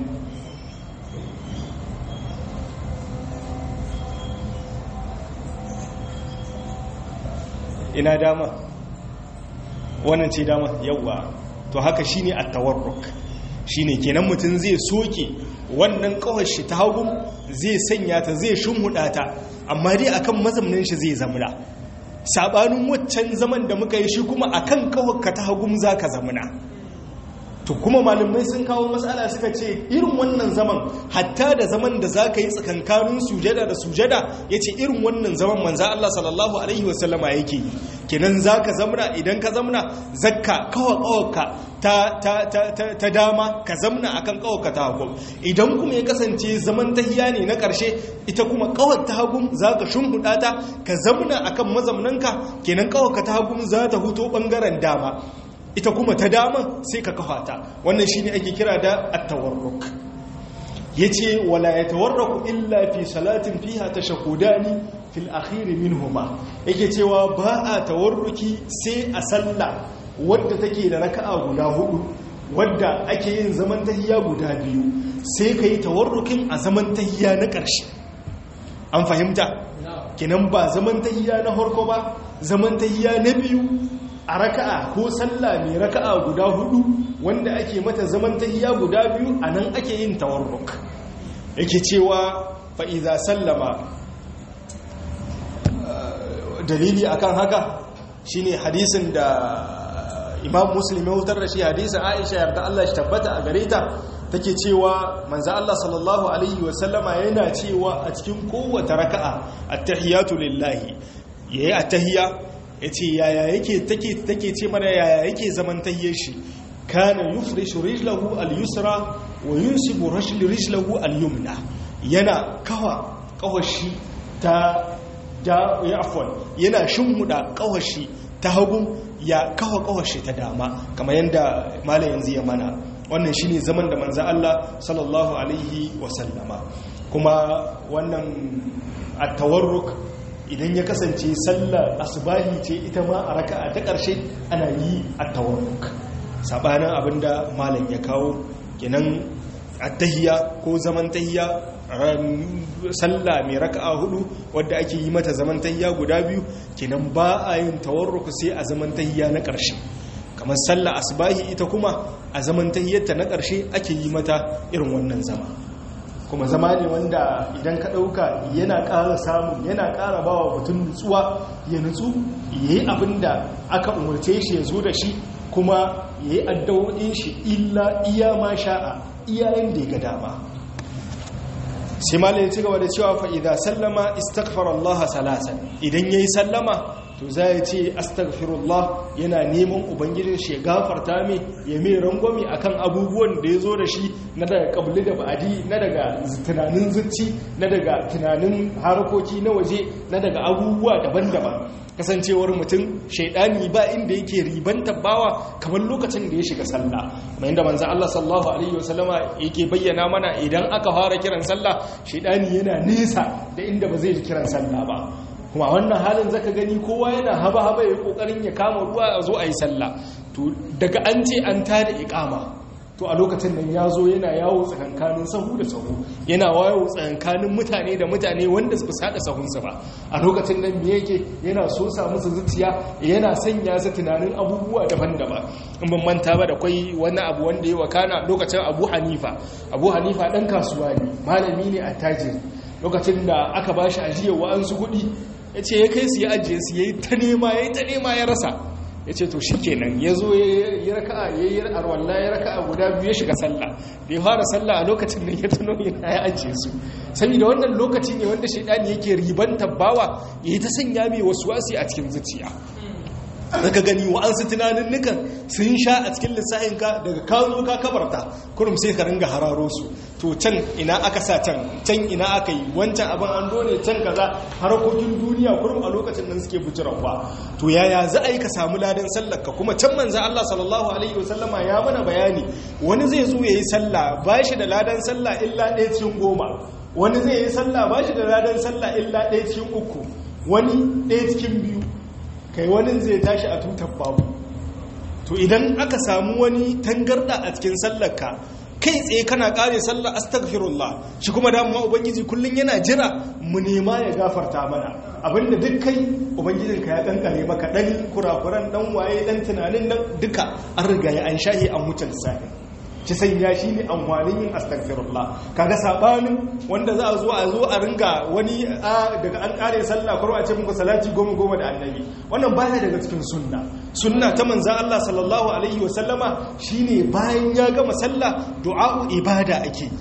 Ina dama wannan ce dama, yawa to haka shine at-tawarruk. Shine kenan mutum zai soke wannan kawar shi ta hagu, zai sanya ta, zai shimhuda ta, amma dai akan mazamnin shi zai zamuna. Sabanin waccan zaman da muka yi shi kuma akan kawar ka ta hagu zaka zamuna. To kuma malamai sun kawo matsala suka ce irin wannan zaman, hatta da zaman da za ka yi tsakankanin sujada da sujada, ya ce irin wannan zaman manza Allah sallallahu Alaihi wasallama yake yi. kenan zaka zamna idan ka zamna zakka kawaka ta dama ka zamna akan kawaka ta hagu idan kuma ya kasance zaman tahiya ne na karshe ita kuma kawar ta hagu zaka shimhuda ta ka zamna akan mazamnanka kenan kawaka ta hagu za ta huto bangaren dama ita kuma ta dama sai ka kafa ta wannan shine ake kira da at-tawarruk yace wala yatawarraku illa fi salatin fiha tashahhudani fil akhir minhuma yake cewa ba a tawarruki sai a sallah wadda take da raka'a guda hudu wadda ake yin zaman tahiyya guda biyu sai kai tawarrukin a zaman tahiyya na ƙarshe an fahimta kenan ba zaman tahiyya na farko ba zaman tahiyya na biyu a raka'a ko sallah mai raka'a guda hudu wanda ake mata zaman tahiyya guda biyu anan ake yin tawarruk yake cewa fa idza sallama dalili akan haka shine hadisin da Imam Muslim ya wutar da shi hadisin Aisha yarda Allah shi tabbata a gare ta take cewa manzo Allah sallallahu alaihi wasallama yana cewa a cikin kowace raka'a at-tahiyatu lillahi yayi at-tahiyya yace yaya yake take ce mana yaya yake zaman tahiyyar shi kana yufrishu rijlahu al-yusra wa yunsibu rijlahu al-yumna yana kawashi ta da ya afwan yana shimmuda kawashi ta hagu ya kawashi ta dama kamar yanda malam yanzu ya mana wannan shine zaman da manzo Allah sallallahu alaihi wasallama kuma wannan at-tawarruk idan ya kasance sallar asbahi ce ita ma a raka'a ta ƙarshe ana yi at-tawarruk sabanin abinda malam ya kawo kenan at-tahiyya ko zaman tahiyya sallah mai raka'a hudu wadda ake yi mata zaman tahiyya guda biyu kenan ba a yin tawarruk sai a zaman tahiyya na ƙarshe kamar sallah asbahi ita kuma a zaman tahiyyarta na ƙarshe ake yi mata irin wannan zama kuma zama ne wanda idan ka ɗauka yana ƙara samu yana ƙara ba wa mutum nutsuwa ya nutsu ya yi abin da aka umarce shi ya zo da shi kuma ya yi addawo'in shi illa iya ma sha'a iyayen da ya ga dama sai malai ya ci gaba da cewa fa'ida sallama istaghfarallaha salasan idan ya yi sallama to za ya ce astaghfirullah yana neman ubangijin shi ya gafarta mai ya mai rangwami akan abubuwan da ya zo da shi na daga kabli da ba'adi na daga tunanin zuci na daga tunanin harkoki na waje na daga abubuwa daban-daban kasancewar mutum shaidani ba inda yake riban tabbawa kamar lokacin da ya shiga sallah mai inda manzo Allah sallallahu alaihi wasallama yake bayyana mana idan aka fara kiran sallah shaidani yana nesa da inda ba zai ji kiran sallah ba kuma wannan halin zaka gani kowa yana haba-haba ya kokarin ya kama ruwa a zo a yi sallah to daga an ce an tada iqama to a lokacin nan ya zo yana yawo tsakankanin sahu da sahu yana wayo tsakankanin mutane da mutane wanda su sada sahunsa ba a lokacin nan me yake yana so sa musu zuciya yana sanya su tunanin abubuwa daban-daban in ban manta ba da kai wani abu wanda ya wakana lokacin Abu Hanifa dan kasuwa ne malami ne attajiri lokacin da aka bashi ajiyar wa'ansu kuɗi ya ce ya kai su ya ajiye su ya yi ta nema ya rasa ya ce to shi kenan ya zo ya yi arwallah ya raka'a guda biyu ya shiga sallah da ya fara sallah a lokacin da ya tuno yana ya ajiye su saboda wannan lokaci ne wanda shaidani yake riban tabbawa ya yi ta sanya mai wasu wasi a cikin zuciya daga gani wa'ansu tunanin nukan sun sha a cikin lissahinka daga kawo ka kabarta kurum sai ka ringa hararo su to can ina aka sa can ina aka yi wancan abin an dole can kaza harkokin duniya kurum a lokacin nan suke bujirawa to yaya za a yi ka samu ladan sallar ka kuma can manzo Allah sallallahu alaihi wasallama ya mana bayani wani zai zo yayi sallah ba shi da ladan sallah illa 1 cikin 10 wani zai yi sallah ba shi da ladan sallah illa 1 cikin 3 wani 1 cikin 2 kai wani zai tashi a tutar babu to idan aka samu wani tangarda a cikin sallarka kai tsaye kana kare sallar astaghfirullah shi kuma da mu ubangiji kullun yana jira mu nema ya gafarta mana abinda duk kai ubangijinka ya kankare maka dan kurakuran dan waye dan tunanin nan duka an riga ya an shahi an mutan sai ci sanya shi ne amfanin yin astaghfirullah kaga sabanin wanda za a zo a ringa wani daga an kare sallah ko a ce muku salati 10 da annabi wannan baya daga cikin sunna ta manzon Allah sallallahu alaihi wasallama shine bayan ya gama sallah du'a'u ibada ake yi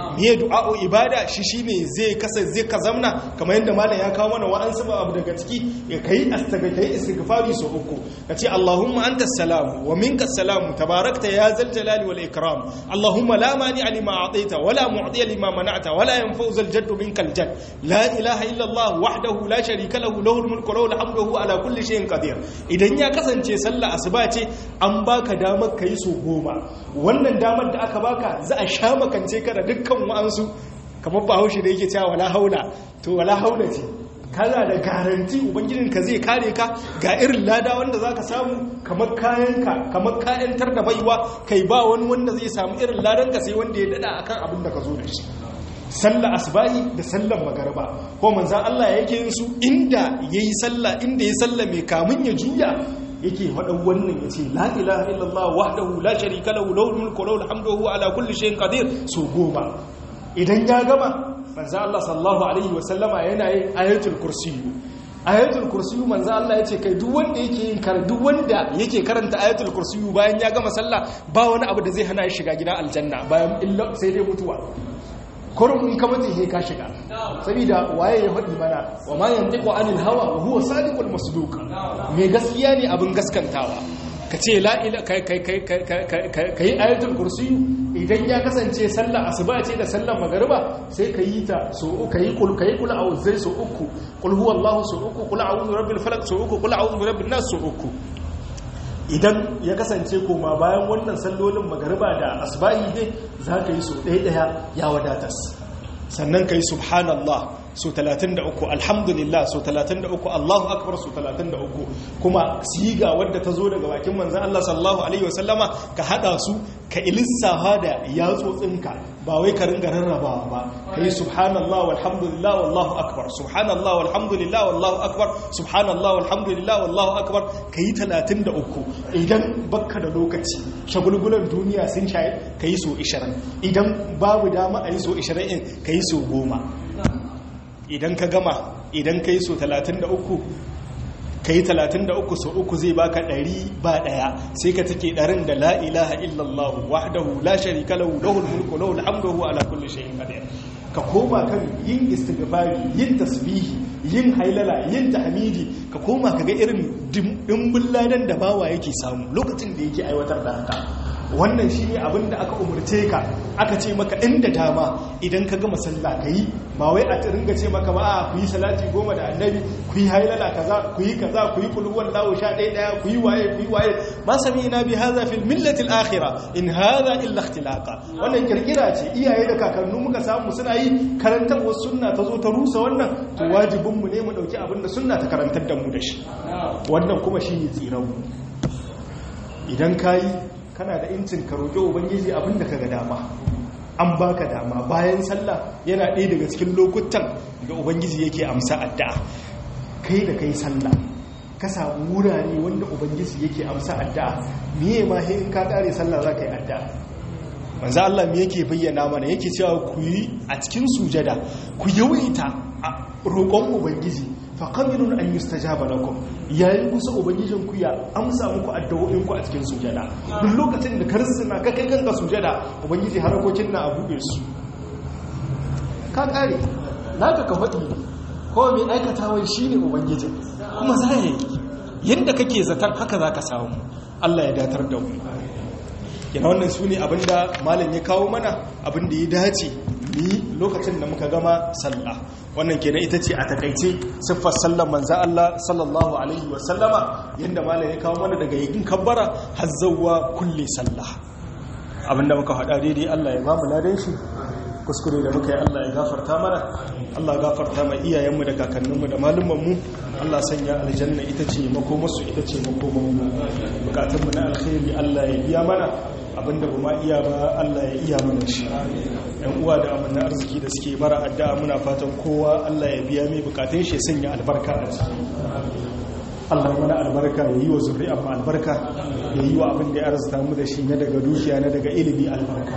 miye du'a'u ibada shi shine zai ka zamna kamar yadda malam ya kawo mana wa'ansu ba abu daga ciki ya kai istighfari so uku kace Allahumma anta salam wa minka salam tabarakta ya zal jalali wal ikram Allahumma la mani lima a'taita wa la mu'ti lima mana'ta wa la yanfa'u zal jadd minkal jadd la ilaha illa Allah wahdahu la sharika lahu lahul mulku wa lahul hamdu huwa ala kulli shay'in qadir. Idan ya kasance sallah asuba ce an baka damar kai so 10 wannan damar da aka baka za a sha makance ka da dukkan wa'ansu kamar Bahaushe da yake cewa wala haula to wala haula ce kana da garanti ubangijinka zai kare ka ga irin lada wanda zaka samu kamar kayanka kamar kayantar da baiwa kai ba wani wanda zai samu irin ladanka sai wanda ya dada akan abin da ka zo da shi. Sallah asbahi da sallar magariba ko manzon Allah yake yin su inda yayi sallah inda ya sallame kamun ya juya yake faɗa wannan yace la ilaha illallah wahdahu la sharika lahu lahul mulku wa lahul hamdu huwa ala kulli shay'in qadir so 10. Idan ya gama manzo Allah sallallahu alaihi wasallama yana yin ayatul kursiyu manzo Allah yace kai duk wanda yake karanta ayatul kursiyu bayan ya gama sallah ba wani abu da zai hana shi shiga gidan aljanna bayan illa sai dai mutuwa kurum in ka mutu he ka shiga saboda waye ya faɗi mana wa ma yantiqu anil hawa wa huwa sadiqul masduq me gaskiya ne abin gaskantawa kace la ila kai ayatul kursiyu idan ya kasance sallar asuba ce da sallar magariba sai ka yi ta so uku kai kul a'udhu so uku kul huwallahu so uku kul a'udhu rabbil falaq so uku kul a'udhu birabbin nas so uku. Idan ya kasance koma bayan wannan sallolin magariba da asbahi ne za ka yi so ɗaya ya wadatas sannan ka yi subhanallah so 33 alhamdulillah so 33 Allahu akbar so 33 kuma siga wadda ta zo daga bakin manzon Allah sallallahu alaihi wasallama ka hada su ka ilissaha da yatsotsinka ba wai ka ringa rarrabawa ba kai subhanallah walhamdulillah wallahu akbar subhanallah walhamdulillah wallahu akbar subhanallah walhamdulillah wallahu akbar kai 33 idan bakka da lokaci shagulgulan duniya sun shaye kai so 20 idan babu dama a yi so 20 kai so 10 idan ka gama idan ka yi so 33 ka yi 33 so 3 zai baka 100 ba daya sai ka take ɗarin da la ilaha illallah wahdahu la sharika lahu lahul mulku lahul hamdu huwa ala kulli shay'in qadir. Ka koma kan yin istighfari yin tasbihi yin hailala yin tahmidi ka koma kaga irin dimbin ladan da bawa yake samu lokacin da yake aiwatar da haka. Wannan shi ne abin da aka umarce ka aka ce maka inda dama idan ka gama sallah ka yi ba wai a ringa ce maka ba a ku yi salati 10 da annabi ku yi hailala kaza ku yi kulhuwan lawo 11 ku yi waye ma sami ina bi hadha fil millati al akhirah in hadha illa ikhtilaqa. Wannan kirkira ce iyaye da kakannu muka samu suna yi karantarwar sunna ta zo ta rusa wannan to wajibin mu ne mu dauki abin da sunna ta karantar da mu da shi wannan kuma shi ne tsiran mu. Idan kai kana da incin ka roƙi ubangiji abinda ka ga dama an baka dama bayan sallah yana ɗaya daga cikin lokutan da ubangiji yake amsa addu'a kai da kai sallah ka samu wurare wanda ubangiji yake amsa addu'a miye ma in ka kare sallah za ka yi addu'a. manzo Allah me yake bayyana mana yake cewa ku yi a cikin sujada ku yawaita roƙon ubangiji fa qabilun an yustajaba lakum yayin kusa ubangijin ku ya amsa muku addu'o'in ku a cikin sujada. Duk lokacin da karsuna ka kai kanka sujada ubangiji harakokin na abuɗe su ka kare naka ka faɗi ko mai aikatawar shine ubangiji kuma zai yanda kake zaton haka zaka samu. Allah ya datar da mu. Yana wannan su ne abinda malam ya kawo mana abinda ya dace ni lokacin da muka gama sallah. Wannan kenan ita ce a takaice siffar sallar manzo Allah sallallahu alaihi wasallama yanda malam ya kawo mana daga yin kabbara har zawwa kulli sallah. Abinda muka faɗa daidai Allah ya ba mu ladan shi kuskure da muka yi Allah ya gafarta mana. Allah ya gafarta ma iyayenmu da kakanninmu da malumanmu. Allah sanya aljanna ita ce makomarsu ita ce makomanmu. Bukatunmu na alkhairi Allah ya biya mana abinda ba ma iya ba Allah ya iya mana shi. Yan uwa da amana arziki da suke bara addu'a muna fatan kowa Allah ya biya mai bukatun shi sanya albarka a ciki. Allah mana albarka ya yi wa zuri'a mu albarka ya yi wa abin da ya arzuta mu da shi na daga dukiya na daga ilimi albarka.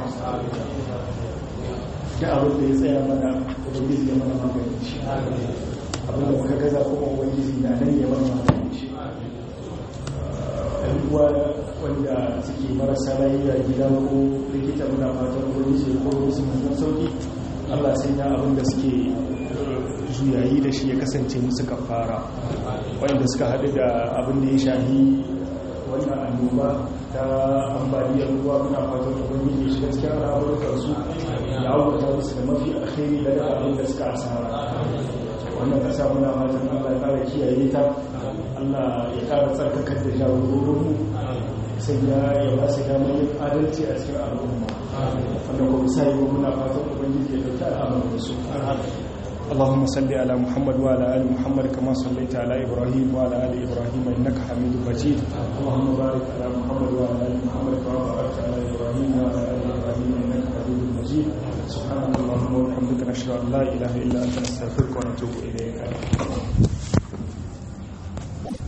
Da abin da ya tsaya mana ubangiji ya mana magani shi. Abin da muka gaza kuma ubangiji na nan ya mana magani shi. Yan uwa wanda suke marasa lafiya gida ko likita muna fatan wani ce ko su masu sauki Allah sai ya abin da suke juyayi da shi ya kasance musu kafara wanda suka haɗu da abin da ya shahi wannan annoba ta ambaliyar ruwa muna fatan ubangiji shi gaskiya al'amuran su ya auka musu da mafi alkhairi daga abin da suka asara wannan kasa muna fatan Allah ya kara kiyaye ta Allah ya kara tsarkakar da jagororinmu sai ya ba su damar yin adalci a cikin al'umma wanda kuma sai muna fatan ubangiji ya dauki al'amuran su اللهم صل على محمد وعلى ال محمد كما صليت على ابراهيم وعلى ال ابراهيم انك حميد مجيد اللهم بارك على محمد وعلى ال محمد كما باركت على ابراهيم وعلى ال ابراهيم انك حميد مجيد سبحانك اللهم وبحمدك نشهد ان لا اله الا انت نستغفرك ونتوب اليك